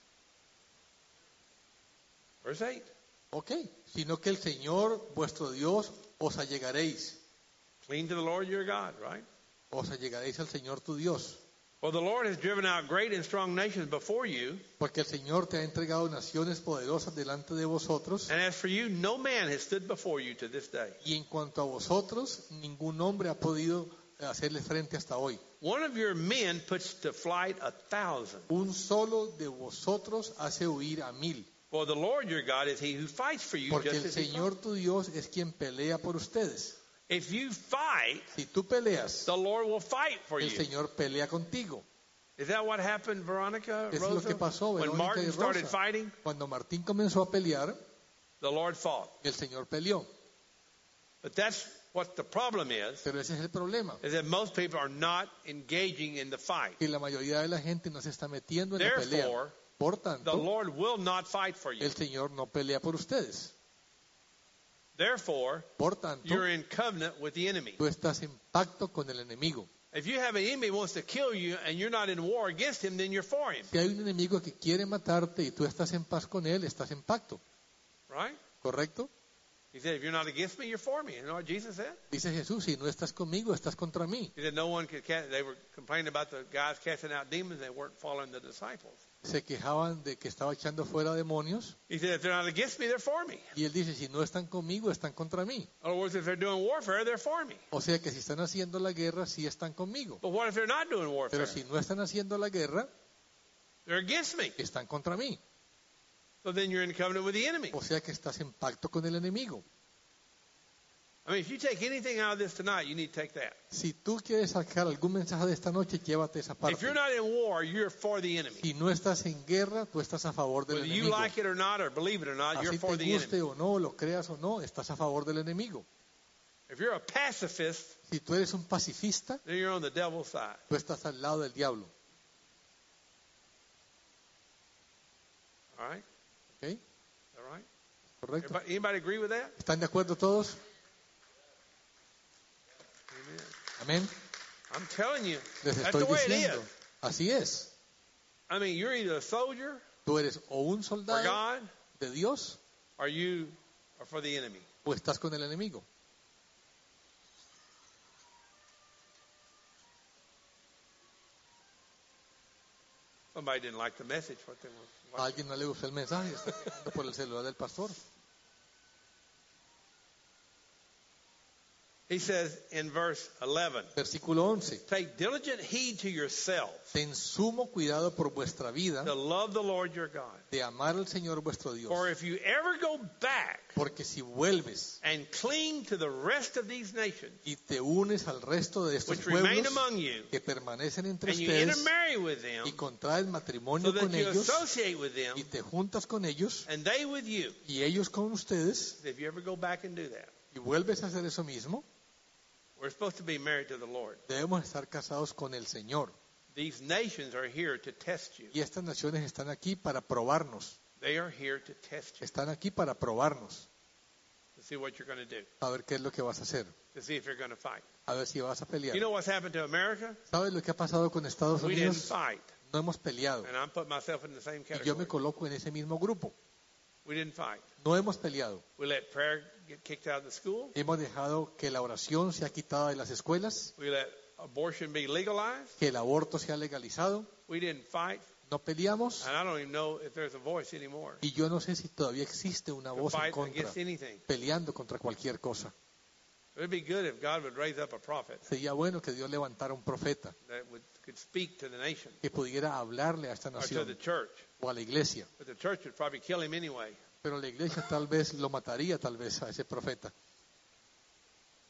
Verse eight. ok, sino que el Señor vuestro Dios os allegaréis. Cling to the Lord your God, right? Os allegaréis al Señor tu Dios. For the Lord has driven out great and strong nations before you, Porque el Señor te ha entregado naciones poderosas delante de vosotros. and as for you, no man has stood before you to this day. Y en cuanto a vosotros, ningún hombre ha podido hacerle frente hasta hoy. One of your men puts to flight a thousand. Un solo de vosotros hace huir a mil. For the Lord your God is he who fights for you, Porque just el as he Señor fought. tu Dios es quien pelea por ustedes. If you fight, Si tú peleas, the Lord will fight for el you. Señor pelea contigo. Is that what happened, Veronica, Eso es lo Rosa? que pasó, When Verónica Martin y started Rosa. fighting, Cuando Martín comenzó a pelear, the Lord fought. el Señor peleó. But that's what the problem is, Pero ese es el problema. is that most people are not engaging in the fight. Que la mayoría de la gente no se está metiendo en la pelea. Therefore, Por the tanto, Lord will not fight for you. el Señor no pelea por ustedes. Therefore, Por tanto, you're in covenant with the enemy. tú estás en pacto con el enemigo. If you have an enemy who wants to kill you and you're not in war against him, then you're for him. Si hay un enemigo que quiere matarte y tú estás en paz con él, estás en pacto. Right? ¿Correcto? He said, if you're not against me, you're for me. You know what Jesus said? Dice Jesús, si no estás conmigo, estás contra mí. He said, no one could cast, they were complaining about the guys casting out demons, they weren't following the disciples. Se quejaban de que estaba echando fuera demonios. He said, if they're not against me, they're for me. Y él dice, si no están conmigo, están contra mí. In other words, if they're doing warfare, they're for me. O sea que si están haciendo la guerra, sí están conmigo. But what if they're not doing warfare? Pero si no están haciendo la guerra, They're against me. están contra mí. So then you're in covenant with the enemy. O sea que estás en pacto con el enemigo. I mean, if you take anything out of this tonight, you need to take that. Si tú quieres sacar algún mensaje de esta noche, llévate esa If you're parte. not in war, you're for the enemy. Si no estás en guerra, tú estás a favor del Whether you enemigo. like it or not, or believe it or not, you're Así for te the guste enemy. o no, lo creas o no, estás a favor del enemigo. If you're a pacifist, Si tú eres un pacifista, then you're on the devil's side. tú estás al lado del diablo. All right? ¿Ok? All right? ¿Correcto? Everybody, anybody agree with that? ¿Están de acuerdo todos? Amen. Amén. I'm telling you, Les that's estoy the way it diciendo. is. Así es. I mean, you're either a soldier Tú eres o un for soldado God, de Dios or you are for the enemy. o estás con el enemigo. Somebody didn't like the message. What they were, A alguien no le gustó el mensaje, está mirando por el celular del pastor. He says in verse eleven, Versículo once. take diligent heed to yourself Ten sumo cuidado por vuestra vida to love the Lord your God. de amar al Señor vuestro Dios. For if you ever go back Porque si vuelves and cling to the rest of these nations, y te unes al resto de estos which remain pueblos among you, que permanecen entre and you ustedes intermarry with them, y contraes so matrimonio that con you ellos associate with them, y te juntas con ellos and they with you, y ellos con ustedes if you ever go back and do that, y vuelves a hacer eso mismo, we're supposed to be married to the Lord. debemos estar casados con el Señor. These nations are here to test you. Y estas naciones están aquí para probarnos. They are here to test you, Están aquí para probarnos. to see what you're going to do, A ver qué es lo que vas a hacer. to see if you're going to fight. A ver si vas a pelear. You know what's happened to America? ¿Sabes lo que ha pasado con Estados We didn't Unidos? fight. No hemos peleado. And I'm putting myself in the same Y yo me category. coloco en ese mismo grupo. We didn't fight. No hemos peleado. We let prayer get kicked out of the school. Hemos dejado que la oración sea quitada de las escuelas, We let abortion be legalized. que el aborto sea legalizado. We didn't fight. No peleamos. And I don't even know if there's a voice anymore Y yo no sé si todavía existe una to voz en fight contra, against anything. peleando contra cualquier cosa. It would be good if God would raise up a prophet Sería bueno que Dios levantara un profeta that would, could speak to the nation que pudiera hablarle a esta or to the nación church. o a la iglesia. But the church would probably kill him anyway. Pero la iglesia tal vez lo mataría, tal vez, a ese profeta.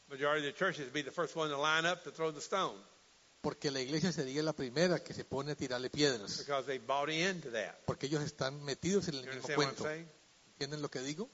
Majority of the churches would be the first one to line up to throw the stone Porque la iglesia sería la primera que se pone a tirarle piedras. because they bought into that. Porque ellos están metidos en el You mismo understand what I'm cuento. saying? ¿Entienden lo que digo?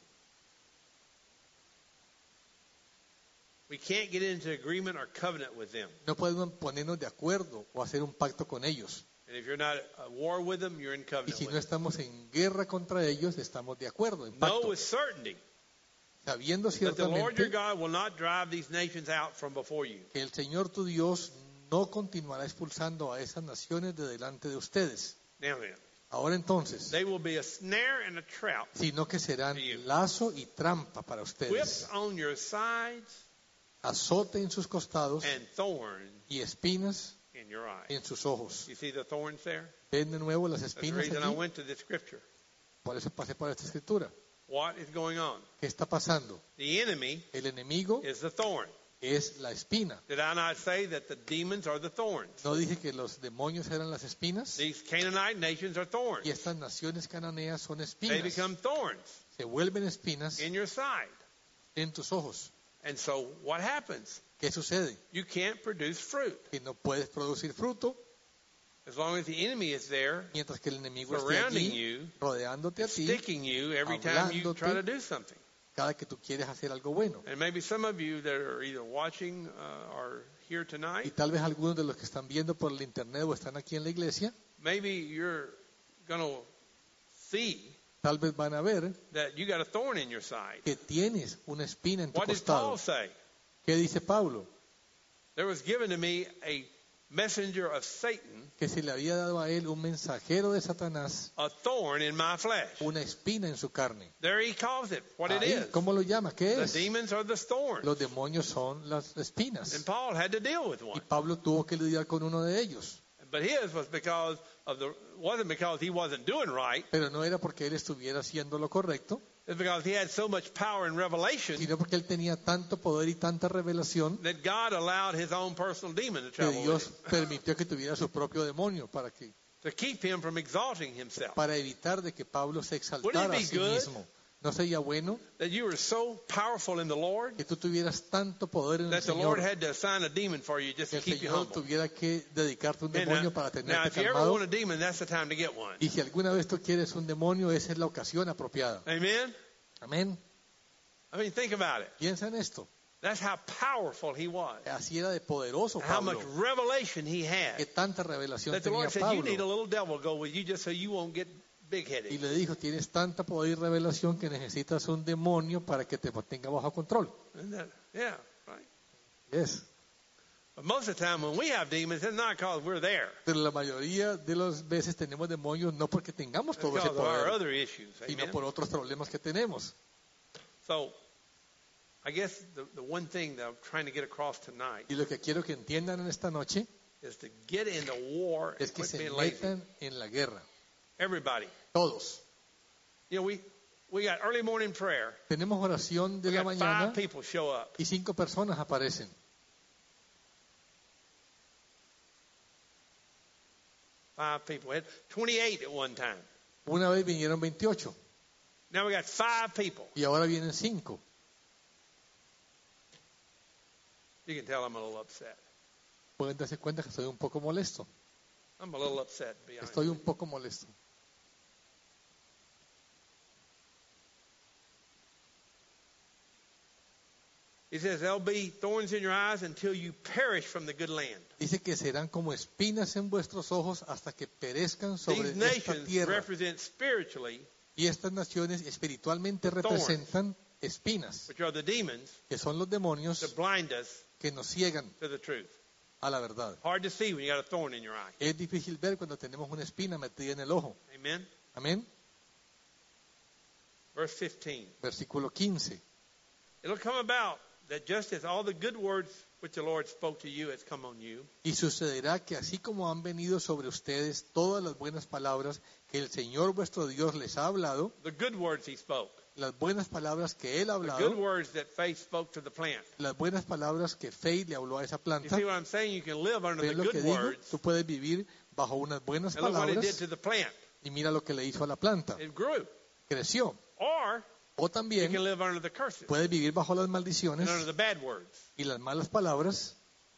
We can't get into agreement or covenant with them. No podemos ponernos de acuerdo o hacer un pacto con ellos. And if you're not at war with them, you're in Y covenant si with no them. estamos en guerra contra ellos, estamos de acuerdo, en Know pacto. with certainty Sabiendo that the Lord your ciertamente God will not drive these nations out from before you. que el Señor tu Dios no continuará expulsando a esas naciones de delante de ustedes. Now then, Ahora entonces, they will be a snare and a trap, sino que serán Sí. lazo y trampa para whips ustedes, on your sides azote en sus costados and thorns y espinas in your eyes. en sus ojos. You see the thorns there? ¿Ven de nuevo las That's the espinas reason I allí? went to this scripture. Por eso pasé por esta escritura. What is going on? ¿Qué está pasando? The enemy El enemigo is the thorn. es la espina. Did I not say that the demons are the thorns? ¿No dije que los demonios eran las espinas? These Canaanite nations are thorns. Y estas naciones cananeas son They espinas. become thorns Se vuelven espinas in your side. en tus ojos. And so what happens? ¿Qué sucede? You can't produce fruit. Que no puedes producir fruto As long as the enemy is there, mientras que el enemigo esté surrounding allí, you, rodeándote a ti, sticking you every time you hablándote. try to do something. cada que tú quieres hacer algo bueno. And maybe some of you that are either watching uh, or here Y tonight, tal vez algunos de los que están viendo por el internet o están aquí en la iglesia, maybe you're going to see tal vez van a ver that you got a thorn in your side. que tienes una espina en tu What did Paul costado. say? ¿Qué dice Pablo? There was given to me a messenger of Satan, Que se le había dado a él un mensajero de Satanás, a thorn in my flesh. una espina en su carne. There he calls it what it Ahí, is. ¿cómo lo llama? ¿Qué The es? demons are the thorns. Los demonios son las espinas. And Paul had to deal with Y one. Pablo tuvo que lidiar con uno de ellos. But his was because of the wasn't because he wasn't doing right. Pero no era porque él estuviera haciendo lo correcto, It's because he had so much power and revelation sino porque él tenía tanto poder y tanta revelación that God allowed his own personal demon to que travel with Dios him, permitió que tuviera su propio demonio para que to keep him from exalting himself. para evitar de que Pablo se Wouldn't exaltara it a be sí good? mismo. ¿No sería bueno That you were so powerful in the Lord que tú tuvieras tanto poder en el that the Lord Señor had to assign a demon for you just que to el keep you Señor humble. tuviera que dedicarte un And demonio now, para now, tenerte if you ever calmado? want a demon, that's the time to get one. Y si alguna vez tú quieres un demonio, esa es la ocasión apropiada. Amen? Amén. I mean, think about it. Piensa en esto. That's how powerful he was. Así era de poderoso And how much Pablo. revelation he Que had. tanta revelación That the tenía Lord said, you need a Pablo. little devil to go with you just so you won't get Y big-headed. le dijo, tienes tanta poder y revelación que necesitas un demonio para que te mantenga bajo control. Isn't that- Yeah, right. Yes. But most of the time when we have demons, it's not because we're there. Pero la mayoría de las veces tenemos demonios no porque tengamos It's todo ese because of our poder, other issues. sino Amen? por otros problemas que tenemos. So, I guess the, the one thing that I'm trying to get across tonight Y lo que quiero que entiendan en esta noche is to get into war and es que quit se being lazy. metan en la guerra. Everybody. Todos. You know, we, we got early morning prayer. Tenemos oración de We la got mañana five people show up. y cinco personas aparecen. Five people. We had twenty-eight at one time. Una vez vinieron veintiocho Now we got five people. y ahora vienen cinco. You can tell I'm a little upset. Pueden darse cuenta que estoy un poco molesto. I'm a little upset, to be honest. Estoy un poco molesto. He says there'll be thorns in your eyes until you perish from the good land. Dice que serán como espinas en vuestros ojos hasta que perezcan sobre These esta nations tierra. represent spiritually, Y estas naciones espiritualmente thorns. representan espinas, which are the demons que son los demonios that blind us que nos ciegan to the truth. a la verdad. Hard to see when you got a thorn in your eye. Es difícil ver cuando tenemos una espina metida en el ojo. Amen. Amén. Verse fifteen. Versículo quince. It'll come about that just as all the good words which the Lord spoke to you has come on you, Y sucederá que así como han venido sobre ustedes todas las buenas palabras que el Señor vuestro Dios les ha hablado, the good words he spoke, las buenas palabras que Él ha the good hablado, words that faith spoke to the plant. las buenas palabras que Faith le habló a esa You planta, see what I'm saying? You can live under the ¿ven lo que good digo? words. Tú puedes vivir bajo unas buenas And look what it did palabras to the plant. y mira lo que le hizo a la planta. It grew. Creció. Or O You también can live under the curses puedes vivir bajo las and maldiciones under the bad words. y las malas palabras.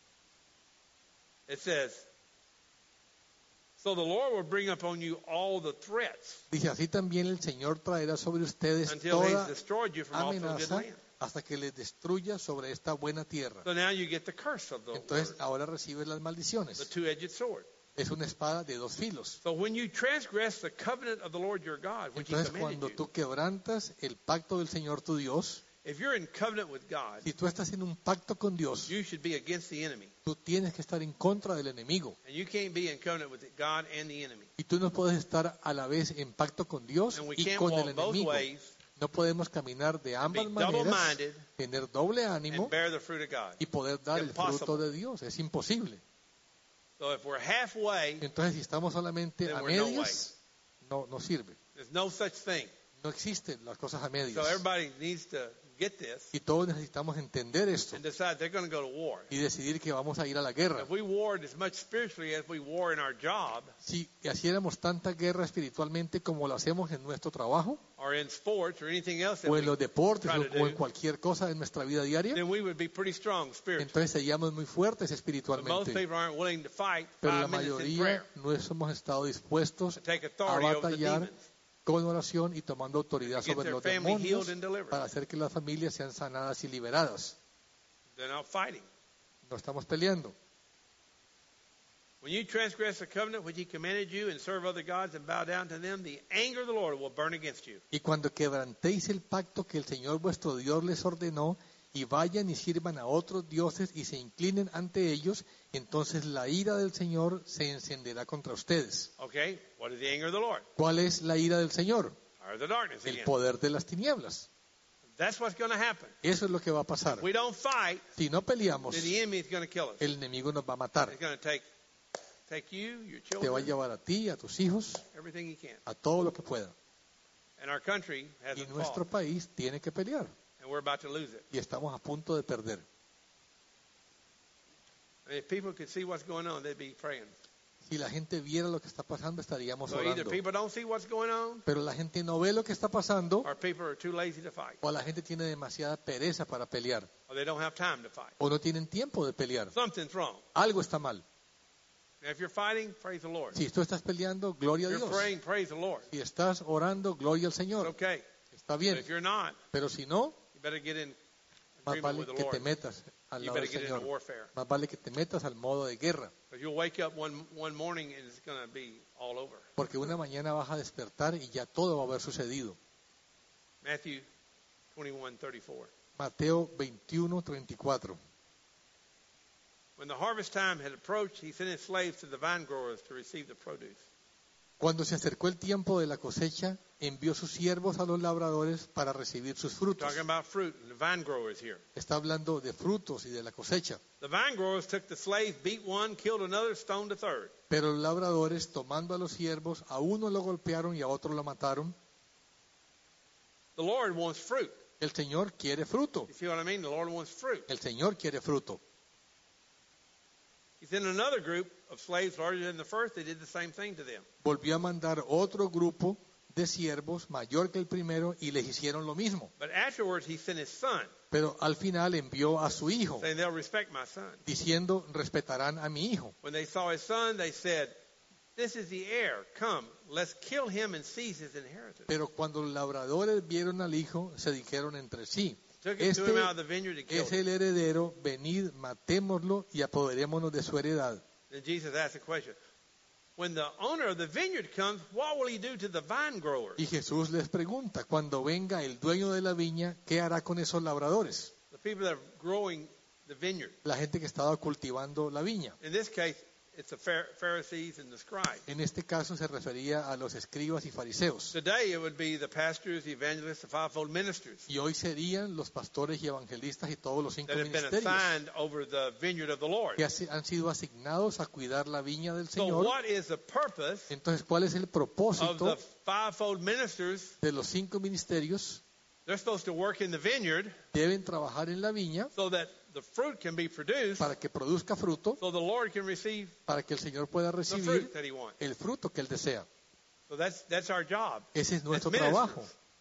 It says, so the Lord will bring upon you all the threats Dice, así también el Señor traerá sobre ustedes until he's toda destroyed you from off the good amenaza land. hasta que les destruya sobre esta buena tierra. So now you get the curse of the Entonces word, ahora recibes las the maldiciones. two-edged sword. Es una espada de dos filos. So when you transgress the covenant of the Lord your God, which he Entonces commanded cuando you, tú quebrantas el pacto del Señor tu Dios, if you're in covenant with God, si tú estás en un pacto con Dios, you should be against the enemy. tú tienes que estar en contra del enemigo. And you can't be in covenant with God and the enemy. Y tú no puedes estar a la vez en pacto con Dios And we y can't con el walk both enemigo. ways No podemos caminar de ambas be maneras, double-minded tener doble ánimo and bear the fruit of God. y poder dar el Impossible. fruto de Dios. Es imposible. So if we're halfway, Entonces, si estamos solamente Then a we're no medias, no, no sirve. there's no such thing. No existen las cosas a So medias. everybody needs to get this Y todos necesitamos entender esto and decide they're going to go to war. y decidir que vamos a ir a la guerra. If we warred as much spiritually as we war in our job Si hiciéramos tanta guerra espiritualmente como lo hacemos en nuestro trabajo, or in sports or anything else that o en we, los deportes, try o, to o en do, cualquier cosa en nuestra vida diaria, then we would be pretty strong spiritually. entonces seríamos muy fuertes But most espiritualmente. people aren't willing to fight Pero la five minutes in mayoría prayer no hemos estado dispuestos to take a authority over the batallar demons. con oración y tomando autoridad To get sobre their los family healed demonios and delivered. para hacer que las familias sean sanadas y liberadas. They're not fighting. No estamos peleando. When you transgress the covenant which he commanded you and serve other gods and bow down to them, the anger of the Lord will burn against you. Y cuando quebrantéis el pacto que el Señor vuestro Dios les ordenó, y vayan y sirvan a otros dioses y se inclinen ante ellos, entonces la ira del Señor se encenderá contra ustedes. Okay, what is the anger of the Lord? ¿Cuál es la ira del Señor? Or the darkness El again. poder de las tinieblas. That's what's going to happen. Eso es lo que va a pasar. If we don't fight, Si no peleamos, then the enemy is going to kill us. el enemigo nos va a matar. He's going to take take you, your Te va a children, llevar a ti, a tus hijos, everything he can. a todo lo que pueda. And our country Y hasn't nuestro fought, país tiene que pelear. and we're about to lose it. Y estamos a punto de perder. I mean, if people could see what's going on, they'd be praying. Si la gente viera lo que está pasando, estaríamos So either orando. people don't see what's going on, Pero la gente no ve lo que está pasando, or people are too lazy to fight, o la gente tiene demasiada pereza para pelear, or they don't have time to fight. o no tienen tiempo de pelear. Something's wrong. Algo está mal. And if you're fighting, praise the Lord. Si tú estás peleando, gloria a If you're Dios. praying, praise the Lord. Si estás orando, gloria al It's Señor. okay. Está But bien. if you're not, Pero si no, you better get in más agreement vale with the que te Lord. metas al You lado better del get into Señor. warfare. Más vale que te metas al modo de guerra. Because you'll wake up one one morning and it's going to be all over. Porque una mañana vas a despertar y ya todo va a haber sucedido. Matthew twenty-one thirty-four. Mateo veintiuno, treinta y cuatro. When the harvest time had approached, he sent his slaves to the vine growers to receive the produce. Cuando se acercó el tiempo de la cosecha, envió sus siervos a los labradores para recibir sus frutos. Talking about fruit and the vine growers here. Está hablando de frutos y de la cosecha. The vine growers took the slaves, beat one, killed another, stoned a third. Pero los labradores, tomando a los siervos, a uno lo golpearon y a otro lo mataron. The Lord wants fruit. El Señor quiere fruto. You see what I mean? The Lord wants fruit. El Señor quiere fruto. He sent another group of slaves larger than the first. They did the same thing to them. Volvió a mandar otro grupo de siervos mayor que el primero y les hicieron lo mismo. But afterwards, he sent his son, Pero al final envió a su hijo, saying, they'll respect my son. diciendo, respetarán a mi hijo. When they saw his son, they said, this is the heir. Come, let's kill him and seize his inheritance. Pero cuando los labradores vieron al hijo, se dijeron entre sí, Took him to este him out of the vineyard and killed es him. el heredero, venid, matémoslo y apoderémonos de su heredad. Then Jesus asked the question, when the owner of the vineyard comes, what will he do to the vine growers? Y Jesús les pregunta, cuando venga el dueño de la viña, ¿qué hará con esos labradores? The people that are growing the vineyard. La gente que estaba cultivando la viña. In this case, it's the Phar- Pharisees and the scribes. En este caso se refería a los escribas y fariseos. Today, it would be the pastors, the evangelists, the fivefold ministers Y hoy serían los pastores y evangelistas y todos los cinco that have been ministerios assigned over the vineyard of the Lord. que ha- han sido asignados a cuidar la viña del So Señor. what is the purpose Entonces, ¿cuál es el of propósito the fivefold ministers? de los cinco ministerios? They're supposed to work in the vineyard Deben trabajar en la viña so that the fruit can be produced, para que produzca fruto, so the Lord can receive para que el Señor pueda the recibir fruit that He wants. el fruto que Él desea. So that's that's our job. Ese es nuestro As ministers. trabajo.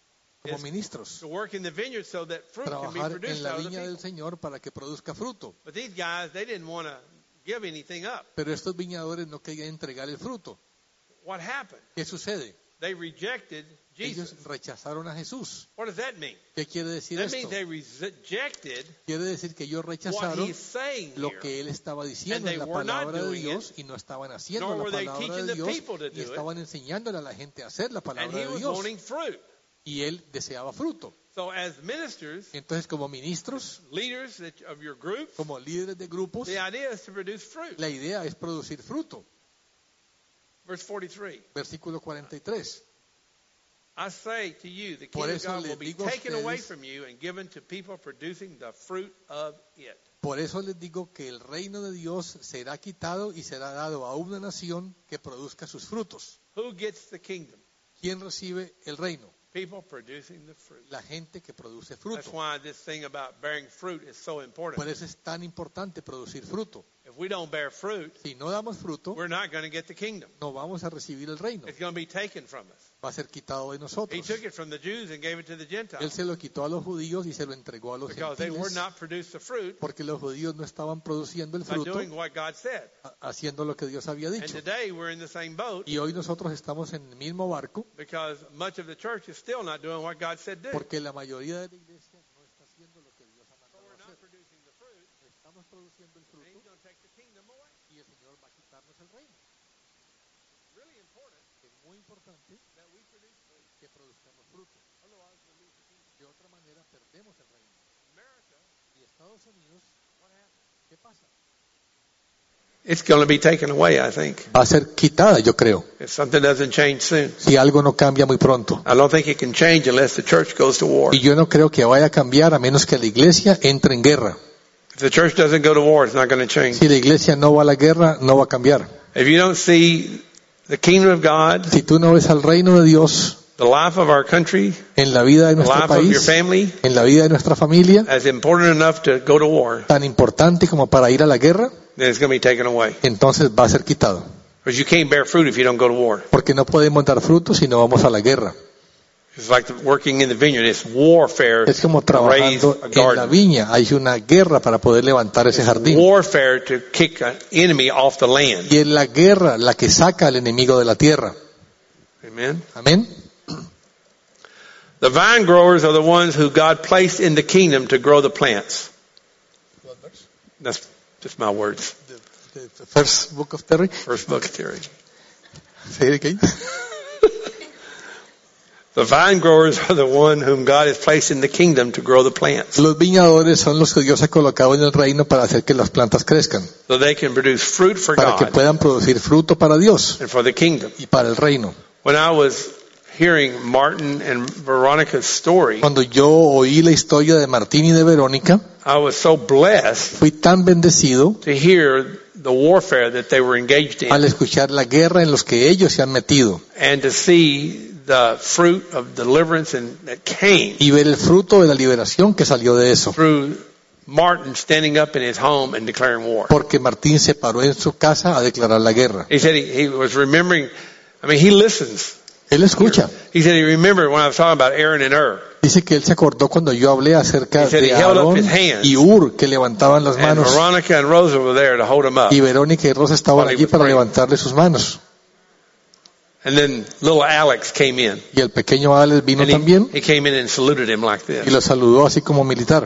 como is ministros, to work in the vineyard so that fruit can be trabajar produced en la out of the viña del people. Señor para que produzca fruto. But these guys, they didn't want to give anything up. Pero estos viñadores no querían entregar el fruto. What happened? ¿Qué sucede? They rejected Jesus. Ellos rechazaron a Jesús. What does that mean? ¿Qué quiere decir That esto? means they rejected Quiere decir que ellos what rechazaron he's saying lo here. que él estaba diciendo And they en la were not palabra de doing Dios y no estaban haciendo nor la were they palabra teaching de the Dios people to y do it. estaban enseñándole a la gente a hacer la And palabra he de was Dios. wanting fruit. Y él deseaba fruto. So as ministers, Entonces, como ministros, leaders that- of your group, como líderes de grupos, the idea is to produce fruit. la idea es producir fruto. Verse forty-three. Versículo cuarenta y tres. I say to you, the Por kingdom of eso God les will be digo a taken away ustedes- from you and given to people producing the fruit of it. Por eso les digo que el reino de Dios será quitado y será dado a una nación que produzca sus frutos. Who gets the kingdom? ¿Quién recibe el reino? People producing the fruit. La gente que produce That's fruto. why this thing about bearing fruit is so Por important. eso es tan importante producir fruto. If we don't bear fruit, Si no damos fruto, we're not going to get the kingdom. no vamos a recibir el reino. It's going to be taken from us. Va a ser quitado de He nosotros. took it from the Jews and gave it to the Él Gentiles se lo quitó a los judíos y se lo entregó a los because they were gentiles not produced the fruit porque los judíos no estaban produciendo el by fruto doing what God said. ha- haciendo lo que Dios había And dicho. today we're in the same boat Y hoy nosotros estamos en el mismo barco because much of the church is still not doing what God said do. porque la mayoría de la iglesia no está haciendo lo que Dios ha So mandado we're not hacer. producing the fruit, Estamos produciendo el and fruto He's going to take the kingdom away. y el Señor va a quitarnos el reino. It's really important Es muy importante that we produce fruit. que produzcamos fruto. Otherwise, we lose the kingdom. De otra manera perdemos el reino. America, Y Estados Unidos, what happened? ¿qué pasa? It's going to be taken away, I think, Va a ser quitada, yo creo, if something doesn't change soon. si algo no cambia muy pronto. I don't think it can change unless the church goes to war. Y yo no creo que vaya a cambiar a menos que la iglesia entre en guerra. If the church doesn't go to war, it's not going to change. Si la iglesia no va a la guerra, no va a cambiar. If you don't see the kingdom of God, Si tú no ves al reino de Dios the life of our country, en la vida de the nuestro life of your país, family, en la vida de nuestra familia, as important enough to go to war, tan importante como para ir a la guerra, then it's going to be taken away. entonces va a ser quitado. Because you can't bear fruit if you don't go to war. Porque no podemos dar frutos si no vamos a la guerra. It's like the, working in the vineyard. It's warfare Es como to raise trabajando a en la garden. viña. Hay una guerra para poder levantar ese jardín. Warfare to kick an enemy off the land. Y es la guerra la que saca al enemigo de la tierra. Amen. Amén. The vine growers are the ones who God placed in the kingdom to grow the plants. That's just my words. The, the first book of Terry. First book theory. Say it again. The vine growers are the one whom God has placed in the kingdom to grow the plants. Los viñadores son los que Dios ha colocado en el reino para hacer que las plantas crezcan, So they can produce fruit for para que God puedan producir fruto para Dios and for the kingdom. y para el reino. When I was hearing Martin and Veronica's story, Cuando yo oí la historia de Martín y de Verónica, I was so blessed fui tan bendecido to hear the warfare that they were engaged al in escuchar la guerra en los que ellos se han metido and to see the fruit of deliverance and that came y ver el fruto de la liberación que salió de eso. through Martin standing up in his home and declaring war. Porque Martín se paró en su casa a declarar la guerra. He said he, he was remembering, I mean, he listens. Él escucha. He said he remembered when I was talking about Aaron and Ur. Dice que él se acordó cuando yo hablé acerca He said he de held up Aarón his hands. y Ur que levantaban las And manos. Veronica and Rosa were there to hold him up. Y Verónica y Rosa estaban While he allí was para praying. levantarle sus manos. And then little Alex came in. Y el pequeño Alex vino And he, también he came in and saluted him like y this. lo saludó así como militar.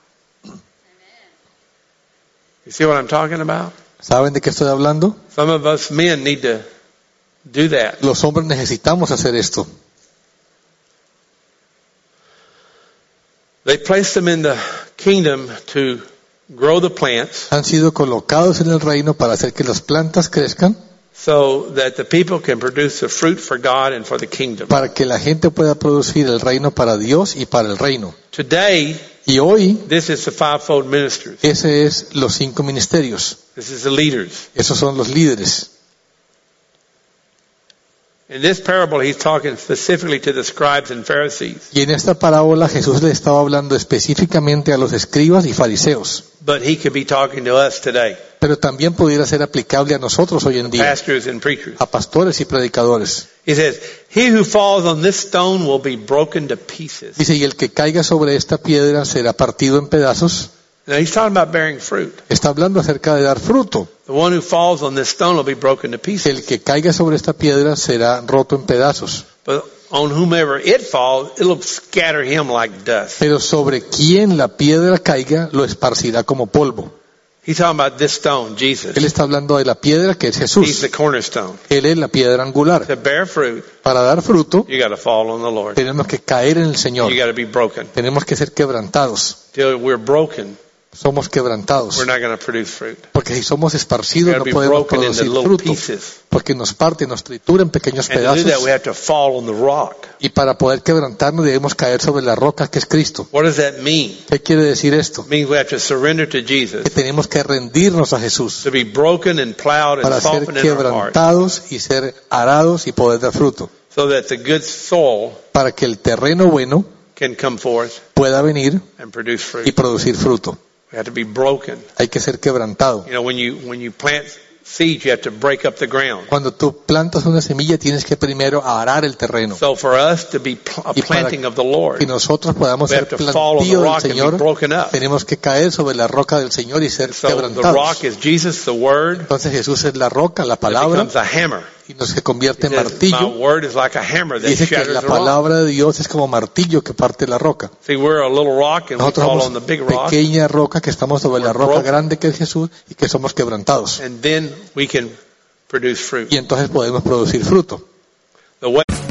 You see what I'm talking about? ¿Saben de qué estoy hablando? Some of us men need to do that. Los hombres necesitamos hacer esto. They placed them in the kingdom to grow the plants Han sido colocados en el reino para hacer que las plantas crezcan, so that the people can produce the fruit for God and for the kingdom. para que la gente pueda producir el reino para Dios y para el reino. Today, Y hoy, this is the fivefold ministers. ese es los cinco ministerios. This is the leaders. Esos son los líderes. In this parable, he's talking specifically to the scribes and Pharisees. Y en esta parábola Jesús le estaba hablando específicamente a los escribas y fariseos. But he could be talking to us today. pero también pudiera ser aplicable a nosotros hoy en día, pastors and preachers. a pastores y predicadores. He says, he who falls on this stone will be broken to pieces. Dice, y el que caiga sobre esta piedra será partido en pedazos. Now he's talking about bearing fruit. Está hablando acerca de dar fruto. The one who falls on this stone will be broken to pieces. El que caiga sobre esta piedra será roto en pedazos. But on whomever it falls, it'll scatter him like dust. Pero sobre quien la piedra caiga, lo esparcirá como polvo. He's talking about this stone, Jesus. Él está hablando de la piedra que es He's Jesús. the cornerstone. Él es la piedra angular. To bear fruit, Para dar fruto, you got to fall on the Lord. tenemos que caer en el Señor. You got to be broken. Tenemos que ser quebrantados. Till we're broken, Somos quebrantados. we're not going to produce fruit. Porque si somos We esparcidos got to no be podemos broken into producir little fruto. pieces. Porque nos parte, nos tritura en pequeños And to do that, pedazos. we have to fall on the rock. Y para poder quebrantarnos debemos caer sobre la roca que es Cristo. What does that mean? ¿Qué quiere decir esto? It means we have to surrender to Jesus, Que tenemos que rendirnos a Jesús to be broken and plowed para and ser softened in our heart, quebrantados y ser arados y poder dar fruto. so that the good soil Para que el terreno bueno can come forth pueda venir and produce y fruit. producir fruto. We have to be broken. Hay que ser quebrantado. You know, when you when you plant seeds, you have to break up the ground. Cuando tú plantas una semilla tienes que primero arar el terreno. So for us to be pl- a Y para planting of the Lord, que nosotros podamos we ser have to fall on the plantío del rock and be Señor, broken up. tenemos que caer sobre la roca del Señor y ser So the quebrantados. rock is Jesus, the Word. Entonces Jesús es la roca, la It palabra, becomes a hammer. y nos se convierte It en says, My martillo. word is like a hammer that Dice que shatters la the rock. palabra de Dios es como martillo que parte la roca. See, we're a little rock and we Nosotros fall somos on the big rock, pequeña roca que estamos sobre la We're roca broken. grande que es Jesús y que somos quebrantados. and then we can produce fruit. Y entonces podemos producir fruto. The way